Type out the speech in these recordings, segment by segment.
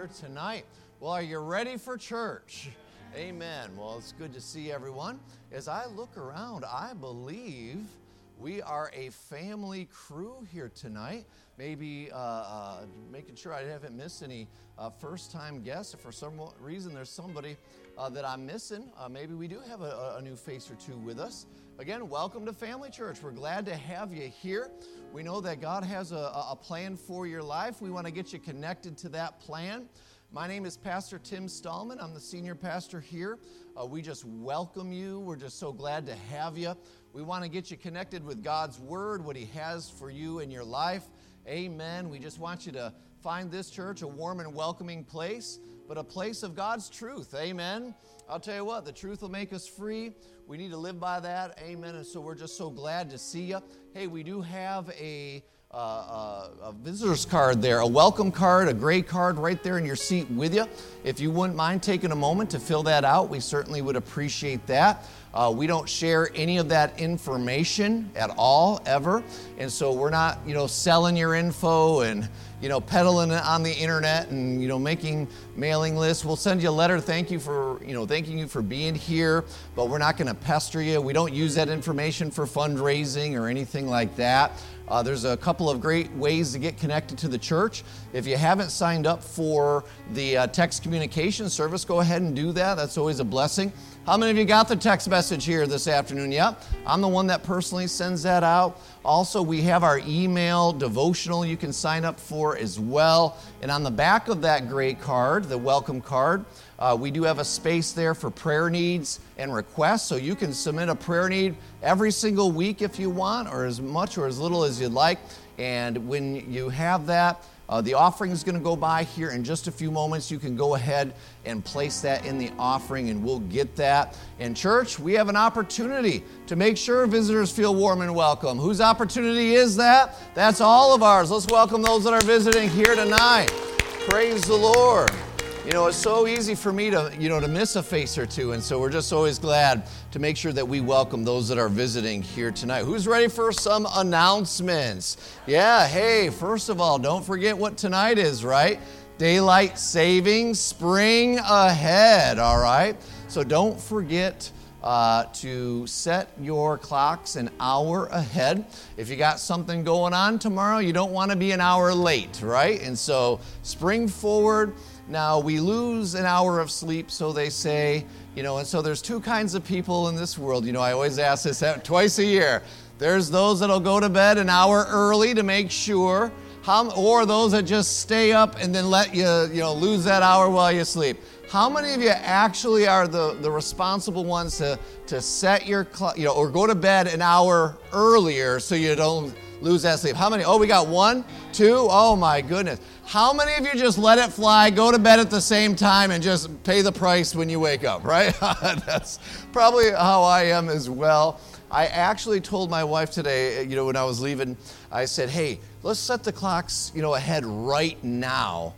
here tonight. Well, are you ready for church? Amen. Well, it's good to see everyone. As I look around, I believe we are a family crew here tonight. Maybe making sure I haven't missed any first-time guests. If for some reason there's somebody that I'm missing, maybe we do have a new face or two with us. Again, welcome to Family Church. We're glad to have you here. We know that God has a plan for your life. We want to get you connected to that plan. My name is Pastor Tim Stallman. I'm the senior pastor here. We just welcome you. We're just so glad to have you. We want to get you connected with God's Word, what He has for you in your life. Amen. We just want you to find this church a warm and welcoming place, but a place of God's truth. Amen. I'll tell you what, the truth will make us free. We need to live by that. Amen. And so we're just so glad to see you. Hey, we do have a visitor's card there, a welcome card, a gray card right there in your seat with you. If you wouldn't mind taking a moment to fill that out, we certainly would appreciate that. We don't share any of that information at all, ever. And so we're not, selling your info and, peddling it on the internet and, making mailing lists. We'll send you a letter thanking you for being here, but we're not going to pester you. We don't use that information for fundraising or anything like that. There's a couple of great ways to get connected to the church. If you haven't signed up for the text communication service, go ahead and do that. That's always a blessing. How many of you got the text message here this afternoon? Yep, I'm the one that personally sends that out. Also, we have our email devotional you can sign up for as well. And on the back of that gray card, the welcome card, we do have a space there for prayer needs and requests. So you can submit a prayer need every single week if you want, or as much or as little as you'd like. And when you have that, the offering is going to go by here in just a few moments. You can go ahead and place that in the offering and we'll get that. In church, we have an opportunity to make sure visitors feel warm and welcome. Whose opportunity is that? That's all of ours. Let's welcome those that are visiting here tonight. Praise the Lord. It's so easy for me to miss a face or two, and so we're just always glad to make sure that we welcome those that are visiting here tonight. Who's ready for some announcements? Yeah, hey, first of all, don't forget what tonight is, right? Daylight savings, spring ahead, all right? So don't forget to set your clocks an hour ahead. If you got something going on tomorrow, you don't want to be an hour late, right? And so spring forward. Now, we lose an hour of sleep, so they say, and so there's two kinds of people in this world. I always ask this twice a year. There's those that'll go to bed an hour early to make sure, or those that just stay up and then let you, lose that hour while you sleep. How many of you actually are the responsible ones to set your clock, or go to bed an hour earlier so you don't lose that sleep? How many? Oh, we got 1, 2. Oh my goodness. How many of you just let it fly, go to bed at the same time, and just pay the price when you wake up, right? That's probably how I am as well. I actually told my wife today, when I was leaving, I said, hey, let's set the clocks, ahead right now.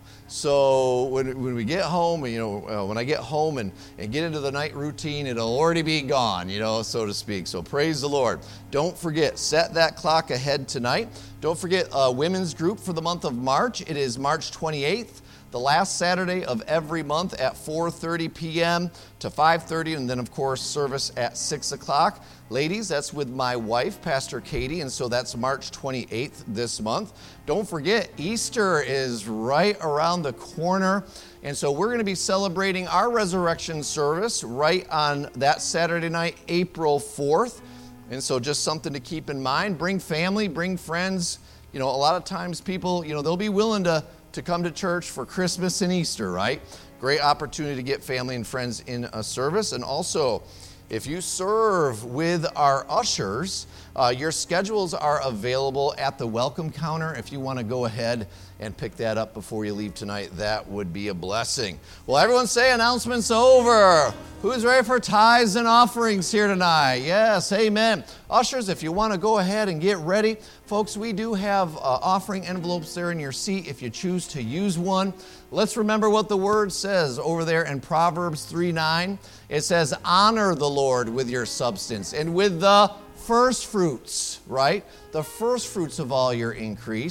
So when we get home, when I get home and get into the night routine, it'll already be gone, so to speak. So praise the Lord. Don't forget, set that clock ahead tonight. Don't forget women's group for the month of March. It is March 28th, the last Saturday of every month at 4:30 p.m. to 5:30, and then, of course, service at 6 o'clock. Ladies, that's with my wife, Pastor Katie, and so that's March 28th this month. Don't forget, Easter is right around the corner, and so we're going to be celebrating our resurrection service right on that Saturday night, April 4th. And so just something to keep in mind. Bring family, bring friends. A lot of times people, they'll be willing to come to church for Christmas and Easter, right? Great opportunity to get family and friends in a service. And also, if you serve with our ushers, your schedules are available at the welcome counter. If you want to go ahead and pick that up before you leave tonight, that would be a blessing. Well, everyone say announcements over. Who's ready for tithes and offerings here tonight? Yes, amen. Ushers, if you want to go ahead and get ready. Folks, we do have offering envelopes there in your seat if you choose to use one. Let's remember what the Word says over there in Proverbs 3:9. It says, honor the Lord with your substance and with the first fruits, right? The first fruits of all your increase.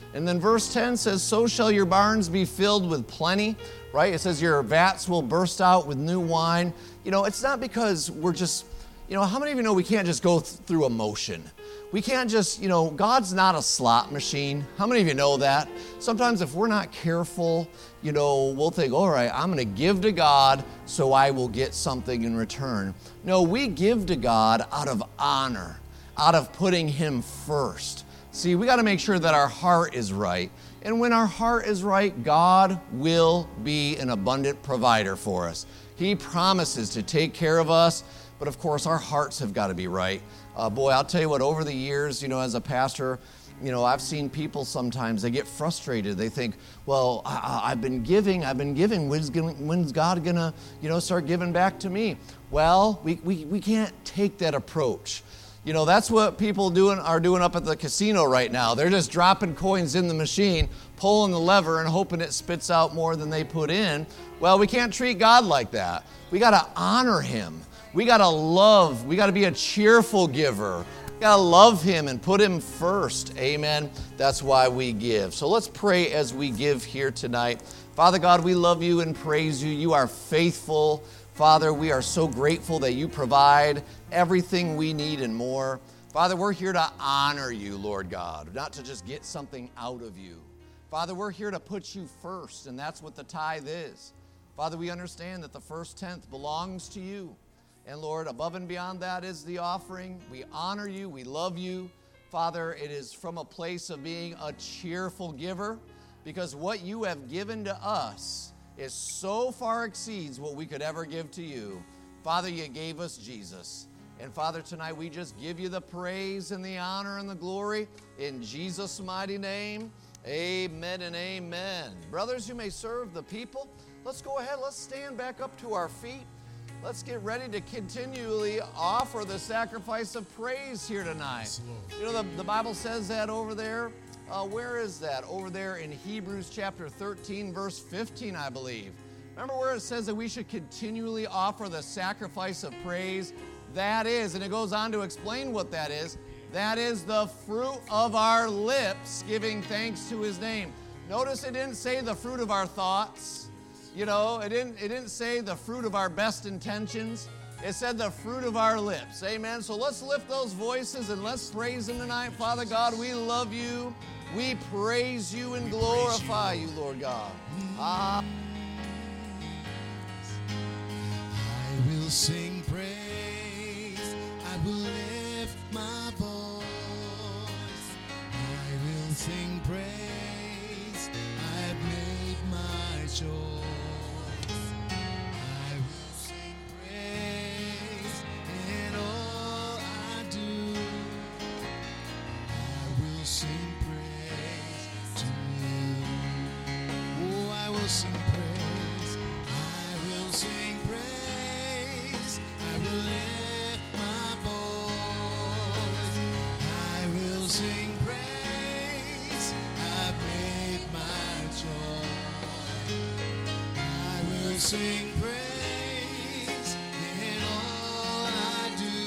And then verse 10 says, so shall your barns be filled with plenty, right? It says your vats will burst out with new wine. You know, it's not because we're just, you know, how many of you know we can't just go through emotion? We can't just, you know, God's not a slot machine. How many of you know that? Sometimes if we're not careful, you know, we'll think, all right, I'm going to give to God so I will get something in return. No, we give to God out of honor, out of putting Him first. See, we got to make sure that our heart is right. And when our heart is right, God will be an abundant provider for us. He promises to take care of us, but of course our hearts have got to be right. Boy, I'll tell you what, over the years, you know, as a pastor, you know, I've seen people sometimes, they get frustrated. They think, well, I've been giving. When's God going to, you know, start giving back to me? Well, we can't take that approach. You know, that's what people are doing up at the casino right now. They're just dropping coins in the machine, pulling the lever and hoping it spits out more than they put in. Well, we can't treat God like that. We got to honor Him. We got to love. We got to be a cheerful giver. We got to love Him and put Him first. Amen. That's why we give. So let's pray as we give here tonight. Father God, we love You and praise You. You are faithful. Father, we are so grateful that You provide everything we need and more. Father, we're here to honor You, Lord God, not to just get something out of You. Father, we're here to put You first, and that's what the tithe is. Father, we understand that the first tenth belongs to You. And Lord, above and beyond that is the offering. We honor You. We love You. Father, it is from a place of being a cheerful giver, because what You have given to us is so far exceeds what we could ever give to You. Father, You gave us Jesus. And Father, tonight we just give You the praise and the honor and the glory in Jesus' mighty name. Amen and amen. Brothers, you may serve the people. Let's go ahead. Let's stand back up to our feet. Let's get ready to continually offer the sacrifice of praise here tonight. Yes, you know, the Bible says that over there. Where is that? Over there in Hebrews chapter 13, verse 15, I believe. Remember where it says that we should continually offer the sacrifice of praise? That is, and it goes on to explain what that is. That is the fruit of our lips, giving thanks to His name. Notice it didn't say the fruit of our thoughts. You know, it didn't say the fruit of our best intentions. It said the fruit of our lips. Amen. So let's lift those voices and let's praise Him tonight. Father God, we love You. We praise You and glorify You, Lord God. I will sing praise. I will lift my voice. I will sing praise. I've made my choice. I will sing praise in all I do. I will sing praise to You. Oh, I will sing praise. I will sing praise. I will lift my voice. I will sing praise. I've made my choice. I will sing praise in all I do.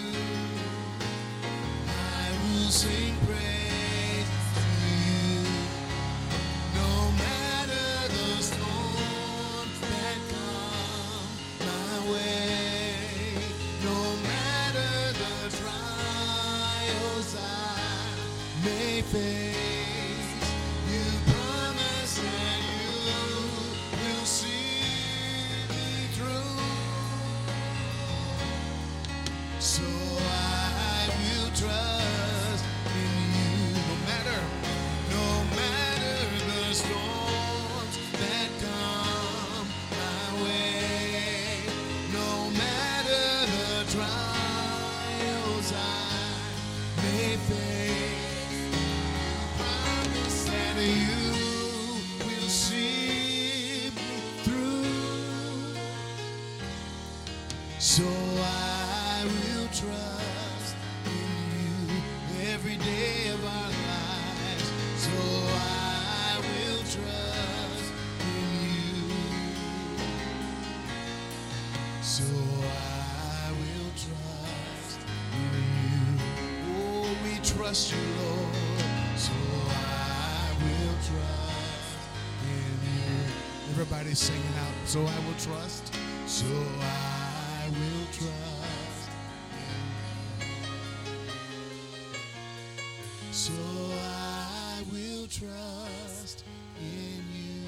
I will sing praise to You. No matter the storms that come my way, no matter the trials I may face, You promise that You will see me through. So I will trust in You, no matter the storms that come my way, no matter the trials I may face. Promise that You will see me through. So I will trust in You every day of our lives. So I will trust in You. So I will trust in You. Oh, we trust You, Lord. So I will trust in you. Everybody singing out. So I will trust. So I will trust in you. So I will trust in you.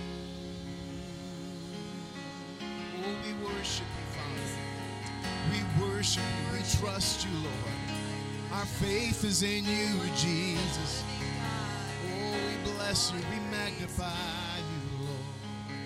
Oh, we worship you, Father. We worship you. We trust you, Lord. Our faith is in you, Jesus. Oh, we bless you. We magnify you, Lord.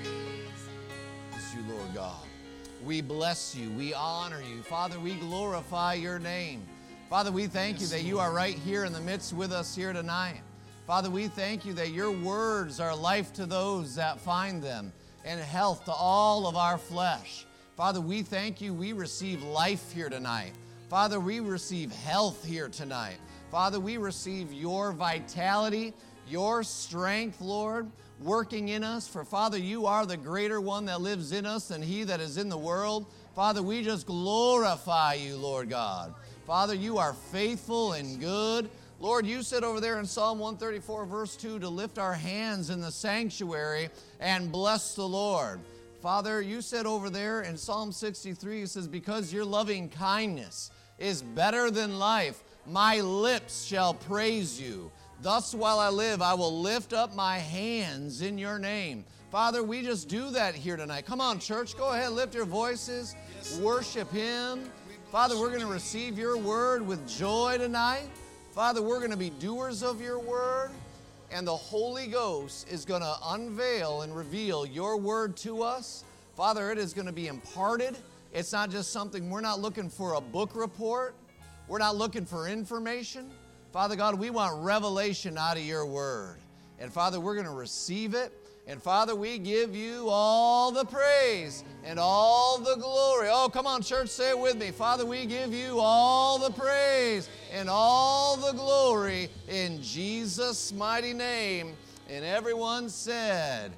Bless you, Lord God. We bless you. We honor you. Father, we glorify your name. Father, we thank you that you are right here in the midst with us here tonight. Father, we thank you that your words are life to those that find them and health to all of our flesh. Father, we thank you. We receive life here tonight. Father, we receive health here tonight. Father, we receive your vitality, your strength, Lord, working in us. For Father, you are the greater one that lives in us than he that is in the world. Father, we just glorify you, Lord God. Father, you are faithful and good. Lord, you said over there in Psalm 134, verse 2, to lift our hands in the sanctuary and bless the Lord. Father, you said over there in Psalm 63, it says, because your loving kindness is better than life, my lips shall praise you. Thus while I live, I will lift up my hands in your name. Father, we just do that here tonight. Come on, church, go ahead, lift your voices, worship him. Father, we're going to receive your word with joy tonight. Father, we're going to be doers of your word, and the Holy Ghost is going to unveil and reveal your word to us. Father, it is going to be imparted. It's not just something, we're not looking for a book report. We're not looking for information. Father God, we want revelation out of your word. And Father, we're going to receive it. And Father, we give you all the praise and all the glory. Oh, come on, church, say it with me. Father, we give you all the praise and all the glory in Jesus' mighty name. And everyone said,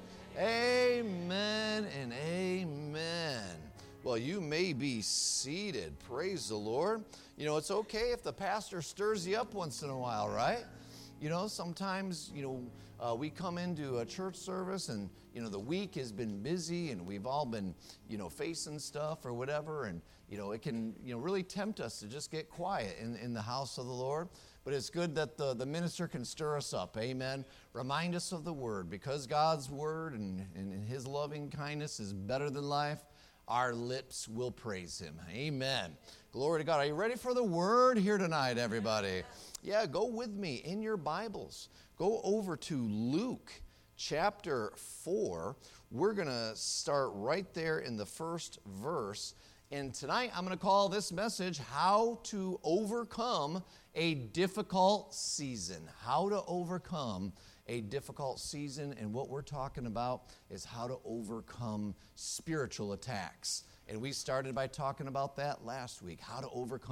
amen and amen. Well, you may be seated. Praise the Lord. You know, it's okay if the pastor stirs you up once in a while, right? You know, sometimes, we come into a church service and, the week has been busy and we've all been, facing stuff or whatever. And, it can, really tempt us to just get quiet in the house of the Lord. But it's good that the minister can stir us up. Amen. Remind us of the word, because God's word and his loving kindness is better than life. Our lips will praise him. Amen. Glory to God. Are you ready for the word here tonight, everybody? Yeah, go with me in your Bibles. Go over to Luke chapter 4. We're going to start right there in the first verse. And tonight I'm going to call this message, How to Overcome a Difficult Season. How to overcome a difficult season. And what we're talking about is how to overcome spiritual attacks. And we started by talking about that last week, how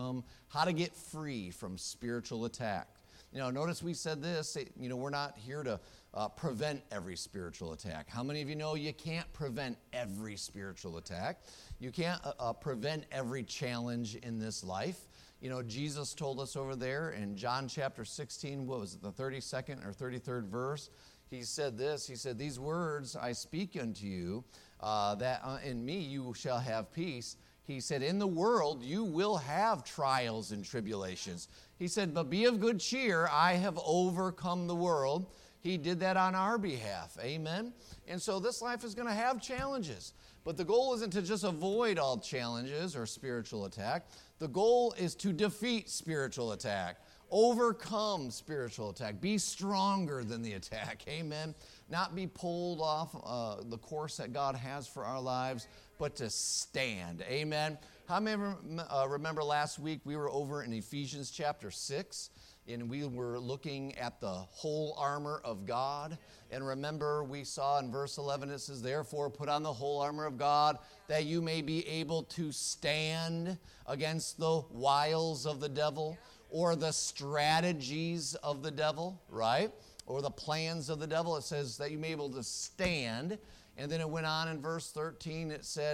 to get free from spiritual attack. Notice we said this, we're not here to prevent every spiritual attack. How many of you know you can't prevent every spiritual attack? You can't prevent every challenge in this life. Jesus told us over there in John chapter 16, what was it, the 32nd or 33rd verse? He said this, he said, these words I speak unto you, that in me you shall have peace. He said, in the world you will have trials and tribulations. He said, but be of good cheer, I have overcome the world. He did that on our behalf, amen? And so this life is going to have challenges. But the goal isn't to just avoid all challenges or spiritual attack. The goal is to defeat spiritual attack, overcome spiritual attack, be stronger than the attack, amen? Not be pulled off the course that God has for our lives, but to stand, amen? How many remember last week we were over in Ephesians chapter 6, and we were looking at the whole armor of God. And remember, we saw in verse 11, it says, therefore put on the whole armor of God, that you may be able to stand against the wiles of the devil, or the strategies of the devil, right? Or the plans of the devil. It says that you may be able to stand. And then it went on in verse 13, it said,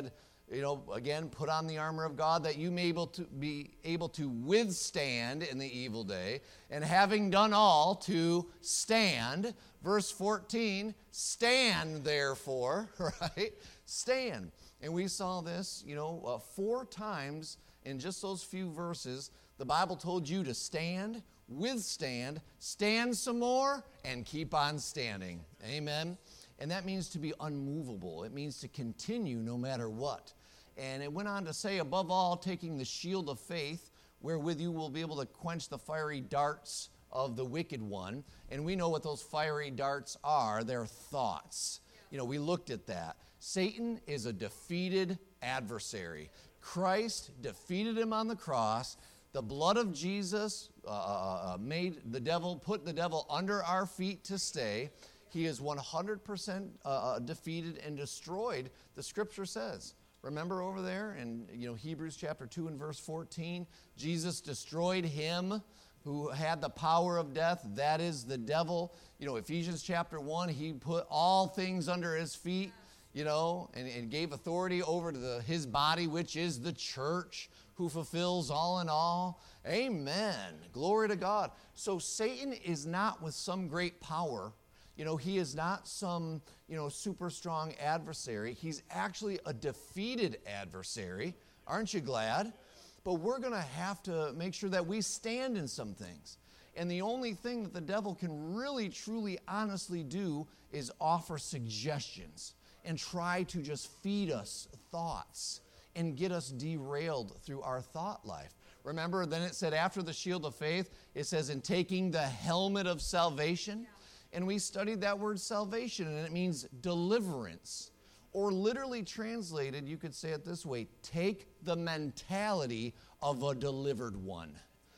Again, put on the armor of God that you may be able to withstand in the evil day, and having done all, to stand. Verse 14, stand therefore, right? Stand. And we saw this, 4 times in just those few verses. The Bible told you to stand, withstand, stand some more, and keep on standing. Amen. And that means to be unmovable. It means to continue no matter what. And it went on to say, above all, taking the shield of faith, wherewith you will be able to quench the fiery darts of the wicked one. And we know what those fiery darts are. They're thoughts. We looked at that. Satan is a defeated adversary. Christ defeated him on the cross. The blood of Jesus put the devil under our feet to stay. He is 100% defeated and destroyed, the scripture says. Remember over there in Hebrews chapter 2 and verse 14, Jesus destroyed him who had the power of death, that is the devil. Ephesians chapter 1, he put all things under his feet, and gave authority over to his body, which is the church, who fulfills all in all. Amen. Glory to God. So Satan is not with some great power. He is not some, super strong adversary. He's actually a defeated adversary. Aren't you glad? But we're going to have to make sure that we stand in some things. And the only thing that the devil can really, truly, honestly do is offer suggestions and try to just feed us thoughts and get us derailed through our thought life. Remember, then it said after the shield of faith, it says in taking the helmet of salvation. And we studied that word salvation, and it means deliverance. Or literally translated, you could say it this way, take the mentality of a delivered one.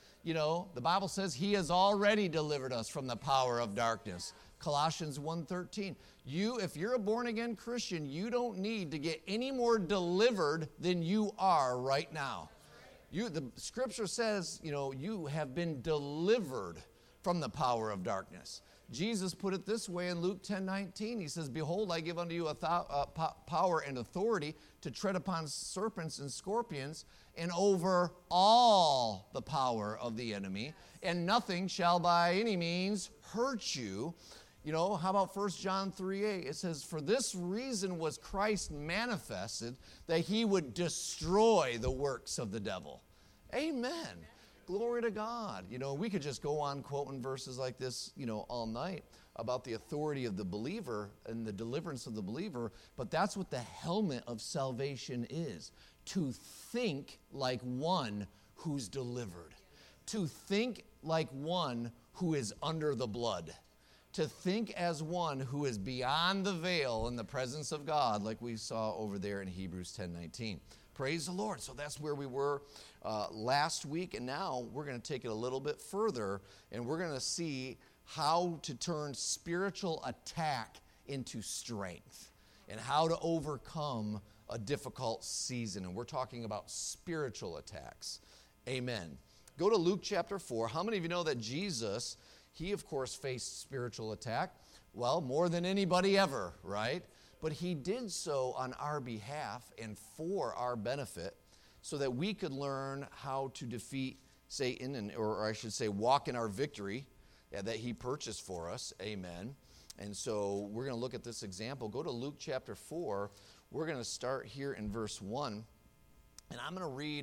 The Bible says he has already delivered us from the power of darkness. Colossians 1:13. If you're a born-again Christian, you don't need to get any more delivered than you are right now. The scripture says, you have been delivered from the power of darkness. Jesus put it this way in Luke 10:19. He says, behold, I give unto you power and authority to tread upon serpents and scorpions and over all the power of the enemy, and nothing shall by any means hurt you. How about 1 John 3:8? It says, for this reason was Christ manifested, that he would destroy the works of the devil. Amen. Glory to God. We could just go on quoting verses like this, all night about the authority of the believer and the deliverance of the believer, but that's what the helmet of salvation is, to think like one who's delivered, to think like one who is under the blood, to think as one who is beyond the veil in the presence of God, like we saw over there in Hebrews 10:19. Praise the Lord. So that's where we were last week, and now we're going to take it a little bit further, and we're going to see how to turn spiritual attack into strength and how to overcome a difficult season. And we're talking about spiritual attacks. Amen. Go to Luke chapter 4. How many of you know that Jesus, he of course faced spiritual attack? Well, more than anybody ever, right? But he did so on our behalf and for our benefit so that we could learn how to defeat Satan, or I should say walk in our victory that he purchased for us. Amen. And so we're going to look at this example. Go to Luke chapter 4. We're going to start here in verse 1. And I'm going to read,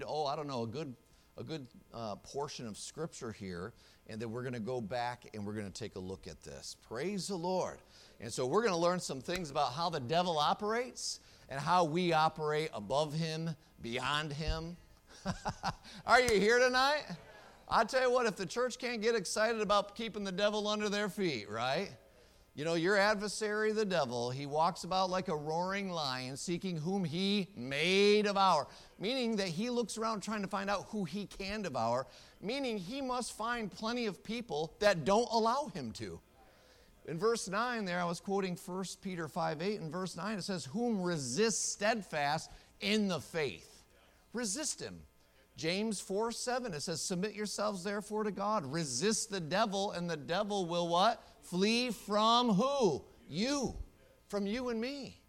a good portion of Scripture here. And then we're going to go back and we're going to take a look at this. Praise the Lord. And so we're going to learn some things about how the devil operates and how we operate above him, beyond him. Are you here tonight? I tell you what, if the church can't get excited about keeping the devil under their feet, right? Your adversary, the devil, he walks about like a roaring lion, seeking whom he may devour. Meaning that he looks around trying to find out who he can devour. Meaning he must find plenty of people that don't allow him to. In verse 9 there, I was quoting 1 Peter 5:8. In verse 9 it says, whom resist steadfast in the faith. Resist him. James 4:7, it says, submit yourselves therefore to God. Resist the devil, and the devil will what? Flee from who? You. From you and me.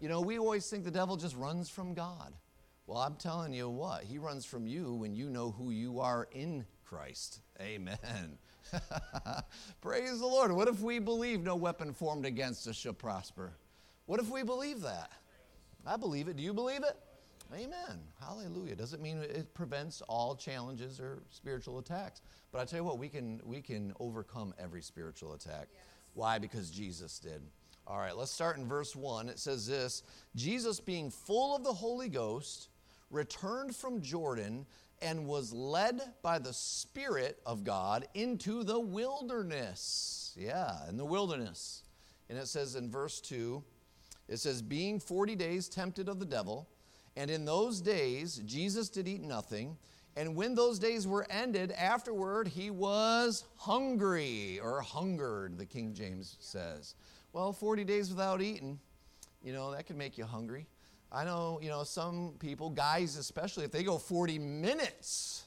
You know, we always think the devil just runs from God. Well, I'm telling you what, he runs from you when you know who you are in Christ. Amen. Praise the Lord. What if we believe no weapon formed against us shall prosper? What if we believe that? I believe it. Do you believe it? Amen. Hallelujah. Doesn't mean it prevents all challenges or spiritual attacks. But I tell you what, we can overcome every spiritual attack. Yes. Why? Because Jesus did. All right, let's start in verse 1. It says this, Jesus being full of the Holy Ghost returned from Jordan and was led by the Spirit of God into the wilderness. Yeah, in the wilderness. And it says in verse 2, it says, being 40 days tempted of the devil, and in those days Jesus did eat nothing, and when those days were ended, afterward he was hungry, or hungered, the King James says. Well, 40 days without eating, you know, that can make you hungry. I know, you know, some people, guys especially, if they go 40 minutes,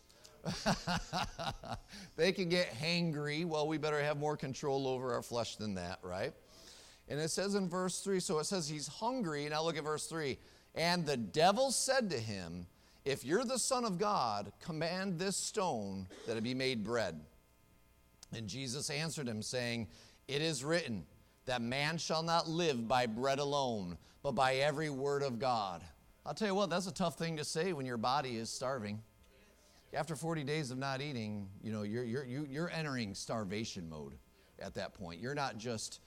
they can get hangry. Well, we better have more control over our flesh than that, right? And it says in verse 3, so it says he's hungry. Now look at verse 3. And the devil said to him, if you're the Son of God, command this stone that it be made bread. And Jesus answered him, saying, it is written, that man shall not live by bread alone, but by every word of God. I'll tell you what, that's a tough thing to say when your body is starving. After 40 days of not eating, you know, you're entering starvation mode at that point. You're not just,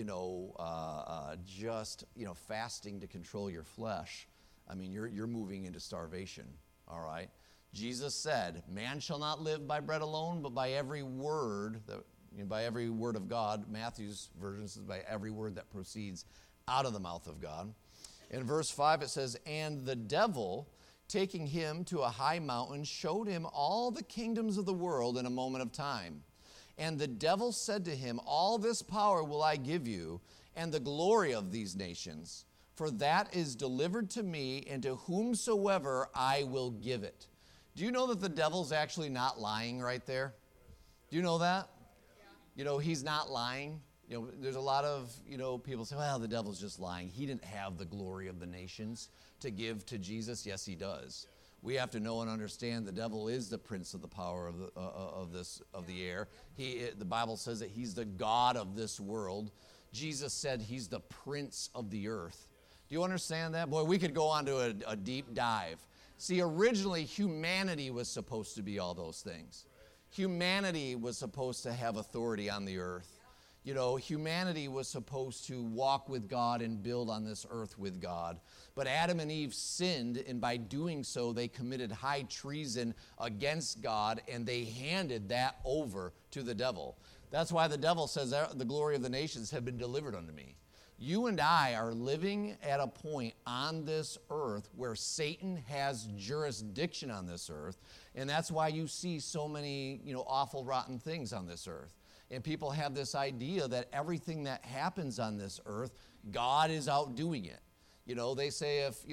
fasting to control your flesh. I mean, you're moving into starvation, all right? Jesus said, man shall not live by bread alone, but by every word by every word of God. Matthew's version says by every word that proceeds out of the mouth of God. In verse 5 it says, and the devil, taking him to a high mountain, showed him all the kingdoms of the world in a moment of time. And the devil said to him, all this power will I give you, and the glory of these nations, for that is delivered to me, and to whomsoever I will give it. Do you know that the devil's actually not lying right there? Do you know that? You know, he's not lying. You know, there's a lot of, people say, well, the devil's just lying. He didn't have the glory of the nations to give to Jesus. Yes, he does. We have to know and understand the devil is the prince of the power of the air. The Bible says that he's the god of this world. Jesus said he's the prince of the earth. Do you understand that? Boy, we could go on to a deep dive. See, originally humanity was supposed to be all those things. Humanity was supposed to have authority on the earth. You know, humanity was supposed to walk with God and build on this earth with God. But Adam and Eve sinned, and by doing so, they committed high treason against God, and they handed that over to the devil. That's why the devil says, the glory of the nations have been delivered unto me. You and I are living at a point on this earth where Satan has jurisdiction on this earth, and that's why you see so many, awful, rotten things on this earth. And people have this idea that everything that happens on this earth, God is outdoing it. You know, they say if,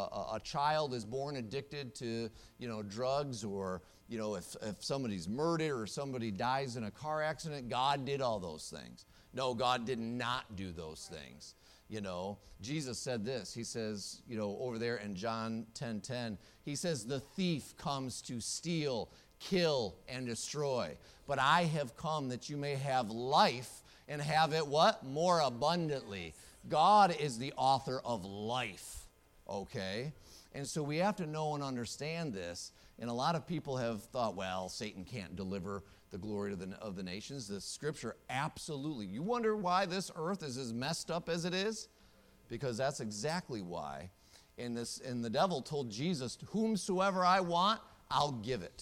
a child is born addicted to, drugs, or, if somebody's murdered or somebody dies in a car accident, God did all those things. No, God did not do those things. Jesus said this. He says, over there in John 10:10, he says, the thief comes to steal, kill, and destroy. But I have come that you may have life and have it what? More abundantly. God is the author of life, okay? And so we have to know and understand this. And a lot of people have thought, well, Satan can't deliver the glory of the nations. The scripture, absolutely. You wonder why this earth is as messed up as it is? Because that's exactly why. And the devil told Jesus, whomsoever I want, I'll give it.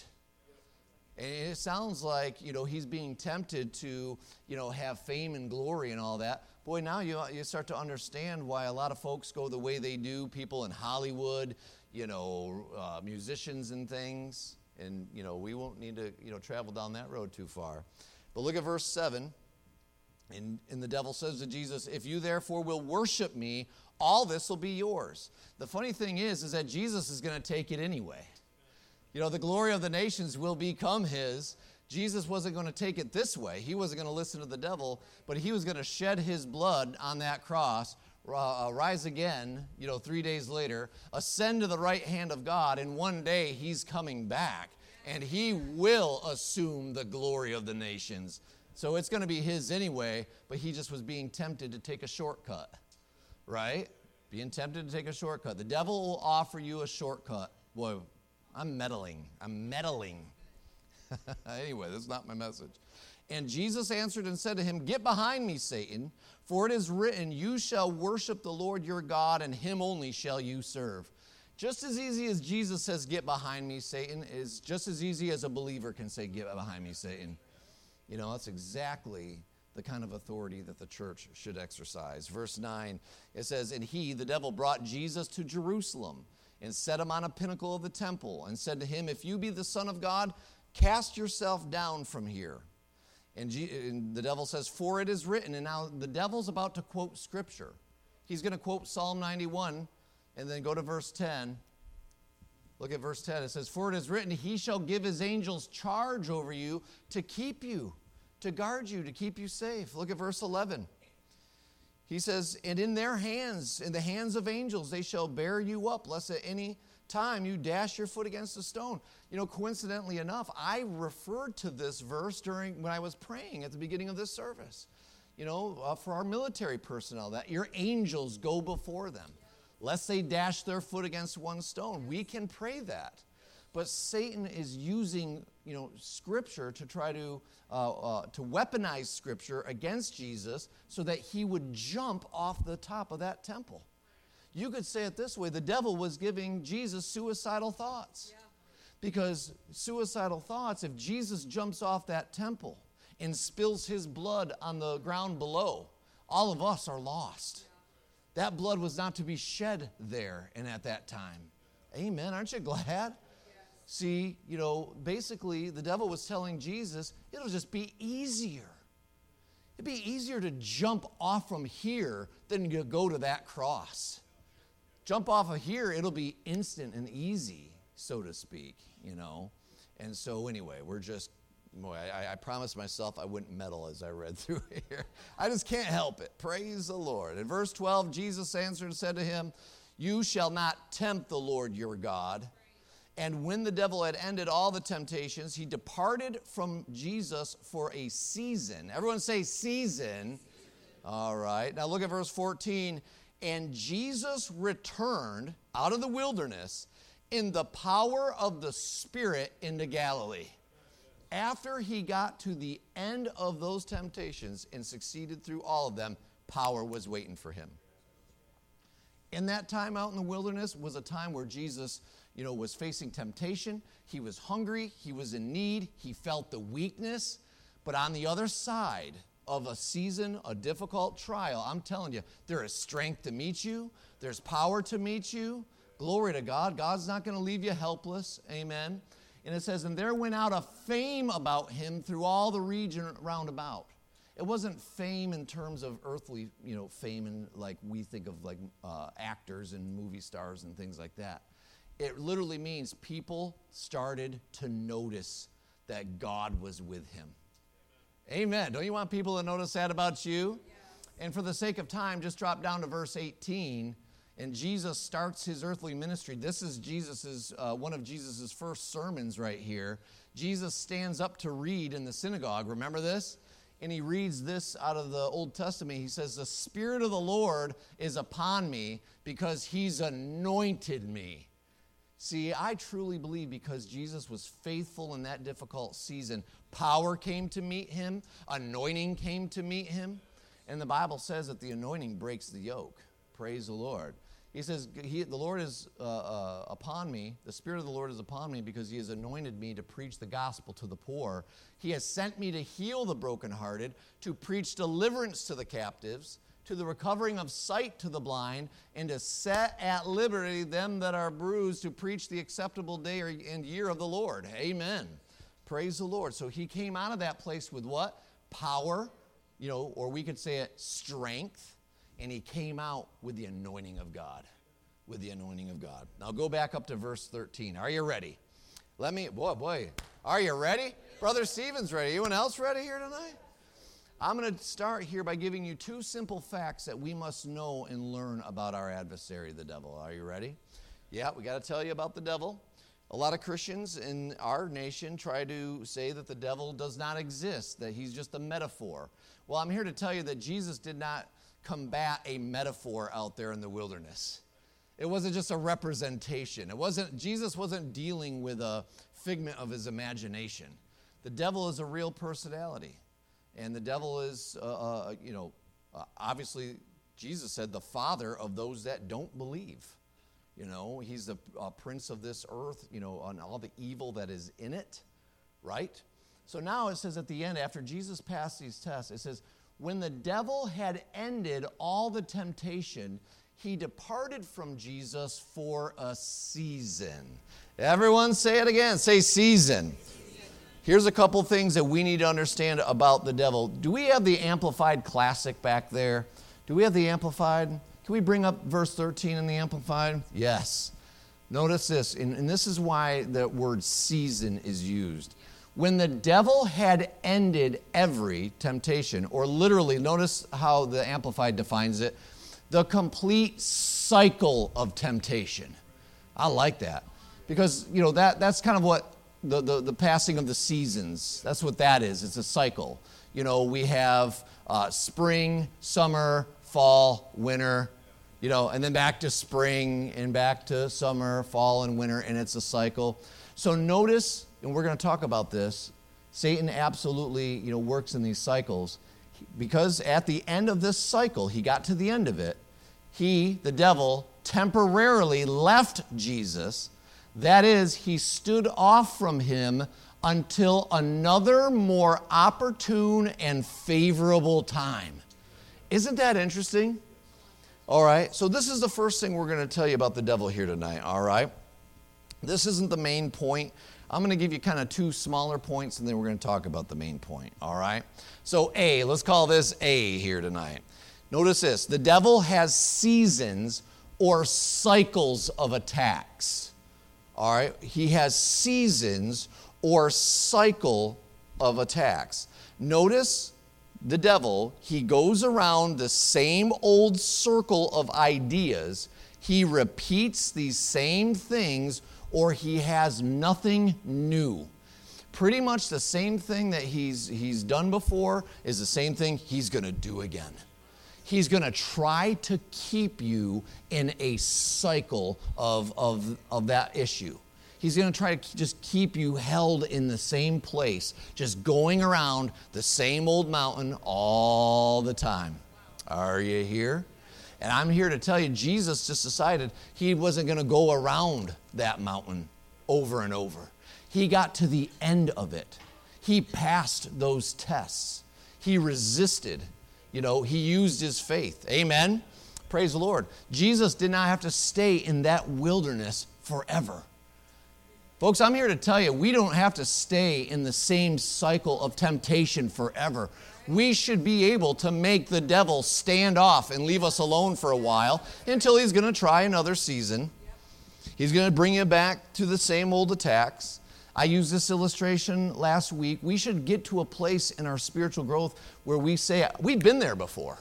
And it sounds like, he's being tempted to, have fame and glory and all that. Boy, now you start to understand why a lot of folks go the way they do, people in Hollywood, musicians and things. And, we won't need to, travel down that road too far. But look at verse 7. And the devil says to Jesus, if you therefore will worship me, all this will be yours. The funny thing is that Jesus is going to take it anyway. The glory of the nations will become his. Jesus wasn't going to take it this way. He wasn't going to listen to the devil, but he was going to shed his blood on that cross rise again, 3 days later, ascend to the right hand of God, and one day he's coming back, and he will assume the glory of the nations. So it's going to be his anyway, but he just was being tempted to take a shortcut, right? Being tempted to take a shortcut. The devil will offer you a shortcut. Boy, I'm meddling. Anyway, that's not my message. And Jesus answered and said to him, "Get behind me, Satan, for it is written, you shall worship the Lord your God, and him only shall you serve." Just as easy as Jesus says, "Get behind me, Satan," is just as easy as a believer can say, "Get behind me, Satan." That's exactly the kind of authority that the church should exercise. Verse 9, it says, "And he, the devil, brought Jesus to Jerusalem and set him on a pinnacle of the temple and said to him, 'If you be the Son of God, cast yourself down from here.' And the devil says, 'For it is written,'" and now the devil's about to quote Scripture. He's going to quote Psalm 91 and then go to verse 10. Look at verse 10. It says, "For it is written, he shall give his angels charge over you to keep you, to guard you, to keep you safe." Look at verse 11. He says, "And in their hands, in the hands of angels, they shall bear you up, lest at any time you dash your foot against a stone." Coincidentally enough, I referred to this verse when I was praying at the beginning of this service. For our military personnel, that your angels go before them, lest they dash their foot against one stone. We can pray that. But Satan is using, Scripture to try to weaponize Scripture against Jesus so that he would jump off the top of that temple. You could say it this way: the devil was giving Jesus suicidal thoughts. Yeah. Because suicidal thoughts, if Jesus jumps off that temple and spills his blood on the ground below, all of us are lost. Yeah. That blood was not to be shed there and at that time. Amen. Aren't you glad? Yes. See, basically the devil was telling Jesus, it'll just be easier. It'd be easier to jump off from here than to go to that cross. Jump off of here, it'll be instant and easy, so to speak, And so anyway, I promised myself I wouldn't meddle as I read through here. I just can't help it. Praise the Lord. In verse 12, Jesus answered and said to him, "You shall not tempt the Lord your God." And when the devil had ended all the temptations, he departed from Jesus for a season. Everyone say season. All right. Now look at verse 14. "And Jesus returned out of the wilderness in the power of the Spirit into Galilee." After he got to the end of those temptations and succeeded through all of them, power was waiting for him. In that time out in the wilderness was a time where Jesus, was facing temptation. He was hungry. He was in need. He felt the weakness. But on the other side of a season, a difficult trial, I'm telling you, there is strength to meet you. There's power to meet you. Glory to God. God's not going to leave you helpless. Amen. And it says, "And there went out a fame about him through all the region round about." It wasn't fame in terms of earthly, fame and like we think of like actors and movie stars and things like that. It literally means people started to notice that God was with him. Amen. Don't you want people to notice that about you? Yes. And for the sake of time, just drop down to verse 18. And Jesus starts his earthly ministry. This is one of Jesus' first sermons right here. Jesus stands up to read in the synagogue. Remember this? And he reads this out of the Old Testament. He says, "The Spirit of the Lord is upon me because he's anointed me." See, I truly believe because Jesus was faithful in that difficult season, power came to meet him, anointing came to meet him, and the Bible says that the anointing breaks the yoke. Praise the Lord. He says, the Lord is upon me, the Spirit of the Lord is upon me because he has anointed me to preach the gospel to the poor. He has sent me to heal the brokenhearted, to preach deliverance to the captives, to the recovering of sight to the blind, and to set at liberty them that are bruised, to preach the acceptable day and year of the Lord. Amen. Praise the Lord. So he came out of that place with what? Power, or we could say it, strength. And he came out with the anointing of God. With the anointing of God. Now go back up to verse 13. Are you ready? Are you ready? Brother Stephen's ready. Anyone else ready here tonight? I'm going to start here by giving you two simple facts that we must know and learn about our adversary, the devil. Are you ready? Yeah, we got to tell you about the devil. A lot of Christians in our nation try to say that the devil does not exist, that he's just a metaphor. Well, I'm here to tell you that Jesus did not combat a metaphor out there in the wilderness. It wasn't just a representation. Jesus wasn't dealing with a figment of his imagination. The devil is a real personality. And the devil is, obviously, Jesus said, the father of those that don't believe. He's the prince of this earth, on all the evil that is in it, right? So now it says at the end, after Jesus passed these tests, it says, when the devil had ended all the temptation, he departed from Jesus for a season. Everyone say it again. Say season. Here's a couple things that we need to understand about the devil. Do we have the Amplified Classic back there? Do we have the Amplified? Can we bring up verse 13 in the Amplified? Yes. Notice this, and this is why the word season is used. When the devil had ended every temptation, or literally, notice how the Amplified defines it, the complete cycle of temptation. I like that. Because, that's kind of what the passing of the seasons, that's what that is. It's a cycle. We have spring, summer, fall, winter, and then back to spring and back to summer, fall, and winter, and it's a cycle. So notice, and we're going to talk about this, Satan absolutely, works in these cycles, because at the end of this cycle, he got to the end of it, he, the devil, temporarily left Jesus. That is, he stood off from him until another more opportune and favorable time. Isn't that interesting? All right, so this is the first thing we're going to tell you about the devil here tonight, all right? This isn't the main point. I'm going to give you kind of two smaller points, and then we're going to talk about the main point, all right? So A, let's call this A here tonight. Notice this. The devil has seasons or cycles of attacks, all right? He has seasons or cycle of attacks. Notice the devil, he goes around the same old circle of ideas. He repeats these same things, or he has nothing new. Pretty much the same thing that he's done before is the same thing he's going to do again. He's going to try to keep you in a cycle of that issue. He's going to try to just keep you held in the same place, just going around the same old mountain all the time. Are you here? And I'm here to tell you, Jesus just decided he wasn't going to go around that mountain over and over. He got to the end of it. He passed those tests. He resisted. He used his faith. Amen? Praise the Lord. Jesus did not have to stay in that wilderness forever. Folks, I'm here to tell you, we don't have to stay in the same cycle of temptation forever. We should be able to make the devil stand off and leave us alone for a while until he's going to try another season. He's going to bring you back to the same old attacks. I used this illustration last week. We should get to a place in our spiritual growth where we say, we've been there before.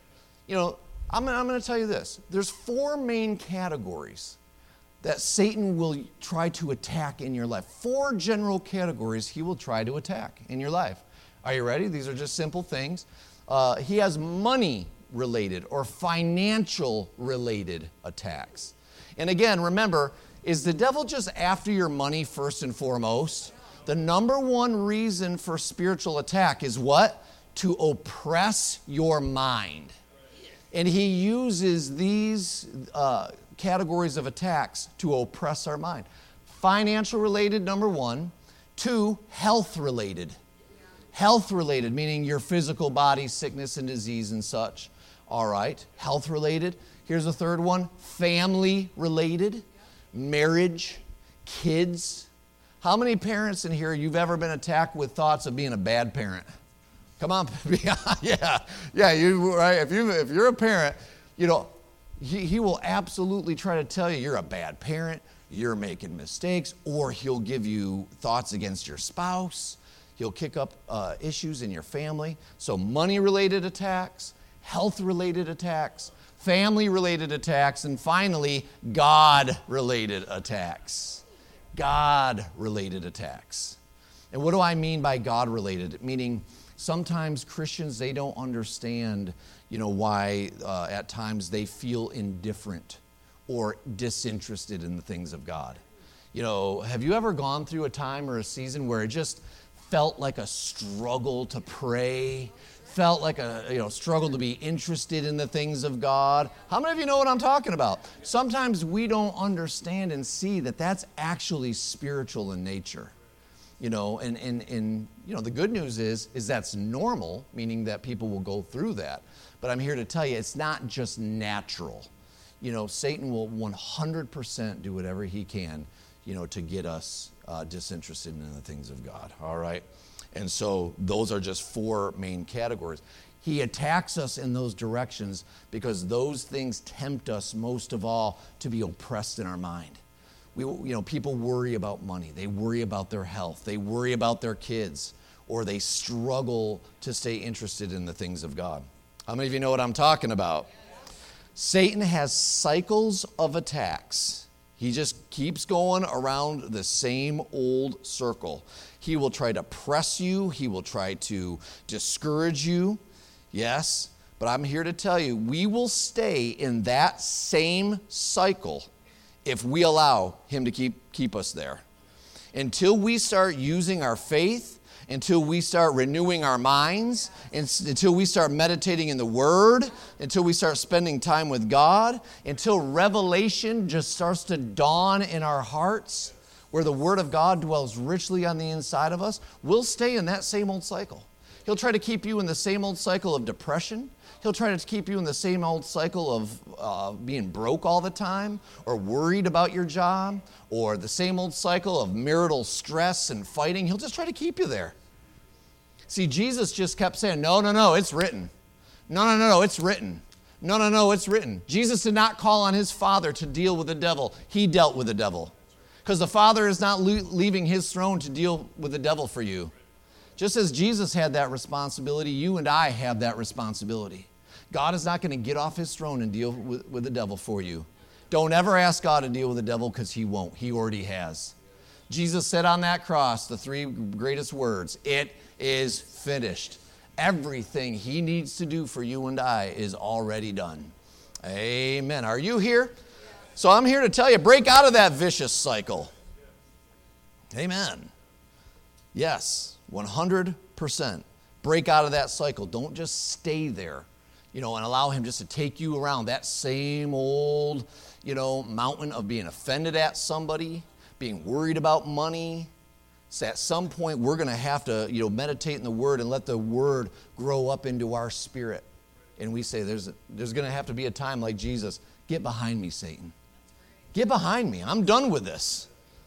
I'm going to tell you this. There's 4 main categories that Satan will try to attack in your life. 4 general categories he will try to attack in your life. Are you ready? These are just simple things. He has money-related or financial-related attacks. And again, remember, is the devil just after your money first and foremost? The number one reason for spiritual attack is what? To oppress your mind. And he uses these categories of attacks to oppress our mind. Financial-related, number 1. 2, health-related. Health-related, meaning your physical body, sickness and disease and such. All right, health-related. Here's a third one, family-related, marriage, kids. How many parents in here you've ever been attacked with thoughts of being a bad parent? Come on, yeah, you right. If you're a parent, he will absolutely try to tell you you're a bad parent, you're making mistakes, or he'll give you thoughts against your spouse. He'll kick up issues in your family. So money-related attacks, health-related attacks, family-related attacks, and finally, God-related attacks. God-related attacks. And what do I mean by God-related? Meaning sometimes Christians, they don't understand, why at times they feel indifferent or disinterested in the things of God. Have you ever gone through a time or a season where it just felt like a struggle to pray, felt like a struggle to be interested in the things of God? How many of you know what I'm talking about? Sometimes we don't understand and see that that's actually spiritual in nature. And the good news is that's normal, meaning that people will go through that. But I'm here to tell you, it's not just natural. Satan will 100% do whatever he can, to get us disinterested in the things of God, all right? And so those are just four main categories. He attacks us in those directions because those things tempt us most of all to be oppressed in our mind. People worry about money. They worry about their health. They worry about their kids, or they struggle to stay interested in the things of God. How many of you know what I'm talking about? Satan has cycles of attacks. He just keeps going around the same old circle. He will try to press you. He will try to discourage you. Yes, but I'm here to tell you, we will stay in that same cycle if we allow him to keep us there. Until we start using our faith, until we start renewing our minds, until we start meditating in the Word, until we start spending time with God, until revelation just starts to dawn in our hearts, where the Word of God dwells richly on the inside of us, we'll stay in that same old cycle. He'll try to keep you in the same old cycle of depression. He'll try to keep you in the same old cycle of being broke all the time, or worried about your job, or the same old cycle of marital stress and fighting. He'll just try to keep you there. See, Jesus just kept saying, no, it's written. No, it's written. No, it's written. Jesus did not call on his Father to deal with the devil. He dealt with the devil. Because the Father is not leaving his throne to deal with the devil for you. Just as Jesus had that responsibility, you and I have that responsibility. God is not going to get off his throne and deal with the devil for you. Don't ever ask God to deal with the devil, because he won't. He already has. Jesus said on that cross the three greatest words: it is finished. Everything he needs to do for you and I is already done. Amen. Are you here? So I'm here to tell you, break out of that vicious cycle. Amen. Yes, 100%. Break out of that cycle. Don't just stay there, and allow him just to take you around that same old, mountain of being offended at somebody, being worried about money. So at some point, we're going to have to, meditate in the Word and let the Word grow up into our spirit. And we say, there's going to have to be a time like Jesus. Get behind me, Satan. Get behind me. I'm done with this.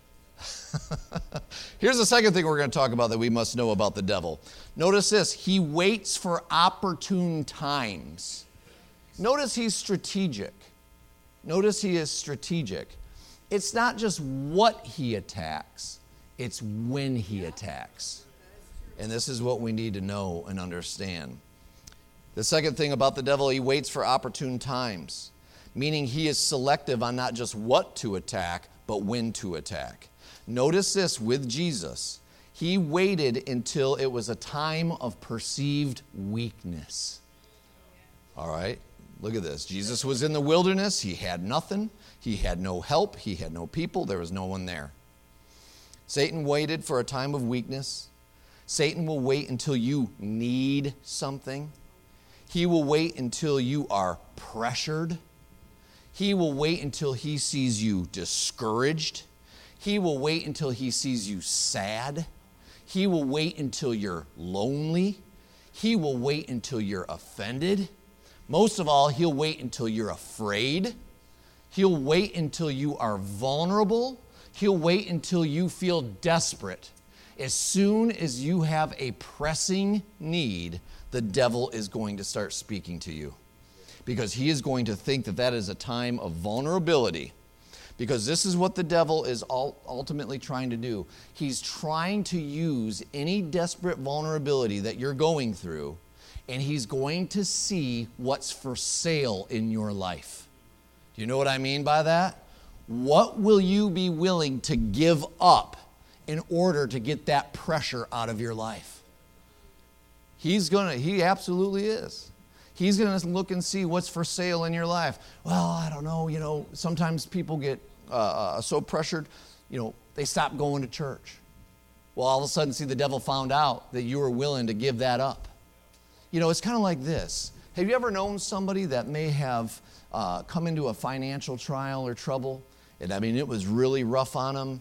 Here's the second thing we're going to talk about that we must know about the devil. Notice this. He waits for opportune times. Notice he's strategic. Notice he is strategic. It's not just what he attacks. It's when he attacks. And this is what we need to know and understand. The second thing about the devil, he waits for opportune times, meaning he is selective on not just what to attack, but when to attack. Notice this with Jesus. He waited until it was a time of perceived weakness. All right, look at this. Jesus was in the wilderness. He had nothing. He had no help. He had no people. There was no one there. Satan waited for a time of weakness. Satan will wait until you need something. He will wait until you are pressured. He will wait until he sees you discouraged. He will wait until he sees you sad. He will wait until you're lonely. He will wait until you're offended. Most of all, he'll wait until you're afraid. He'll wait until you are vulnerable. He'll wait until you feel desperate. As soon as you have a pressing need, the devil is going to start speaking to you, because he is going to think that that is a time of vulnerability. Because this is what the devil is ultimately trying to do. He's trying to use any desperate vulnerability that you're going through, and he's going to see what's for sale in your life. Do you know what I mean by that? What will you be willing to give up in order to get that pressure out of your life? He absolutely is. He's going to look and see what's for sale in your life. Well, I don't know, sometimes people get so pressured, they stop going to church. Well, all of a sudden, see, the devil found out that you were willing to give that up. It's kind of like this. Have you ever known somebody that may have come into a financial trial or trouble? And it was really rough on them.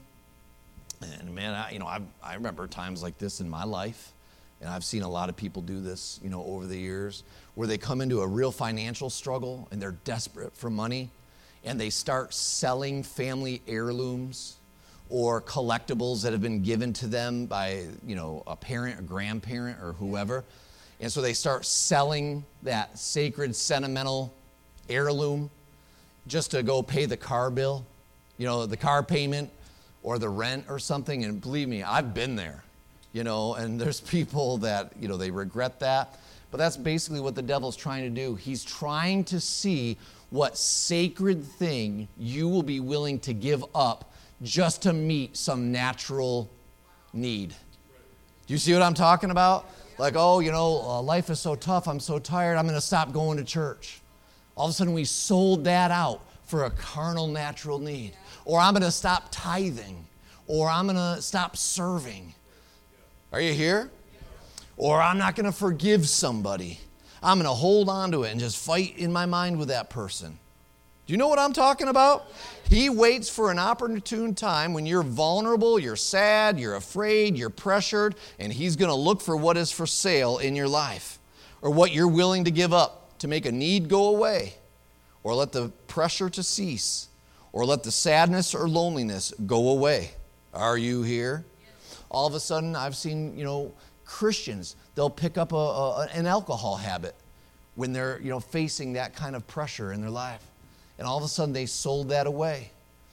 And man, I remember times like this in my life. And I've seen a lot of people do this, over the years, where they come into a real financial struggle and they're desperate for money, and they start selling family heirlooms or collectibles that have been given to them by, a parent, a grandparent, or whoever. And so they start selling that sacred, sentimental heirloom just to go pay the car bill, the car payment or the rent or something. And believe me, I've been there. And there's people that, they regret that. But that's basically what the devil's trying to do. He's trying to see what sacred thing you will be willing to give up just to meet some natural need. Do you see what I'm talking about? Like, life is so tough, I'm so tired, I'm going to stop going to church. All of a sudden we sold that out for a carnal natural need. Or I'm going to stop tithing. Or I'm going to stop serving. Are you here? Or I'm not going to forgive somebody. I'm going to hold on to it and just fight in my mind with that person. Do you know what I'm talking about? He waits for an opportune time when you're vulnerable, you're sad, you're afraid, you're pressured, and he's going to look for what is for sale in your life, or what you're willing to give up to make a need go away, or let the pressure to cease, or let the sadness or loneliness go away. Are you here? All of a sudden, I've seen, Christians, they'll pick up an alcohol habit when they're, facing that kind of pressure in their life. And all of a sudden, they sold that away,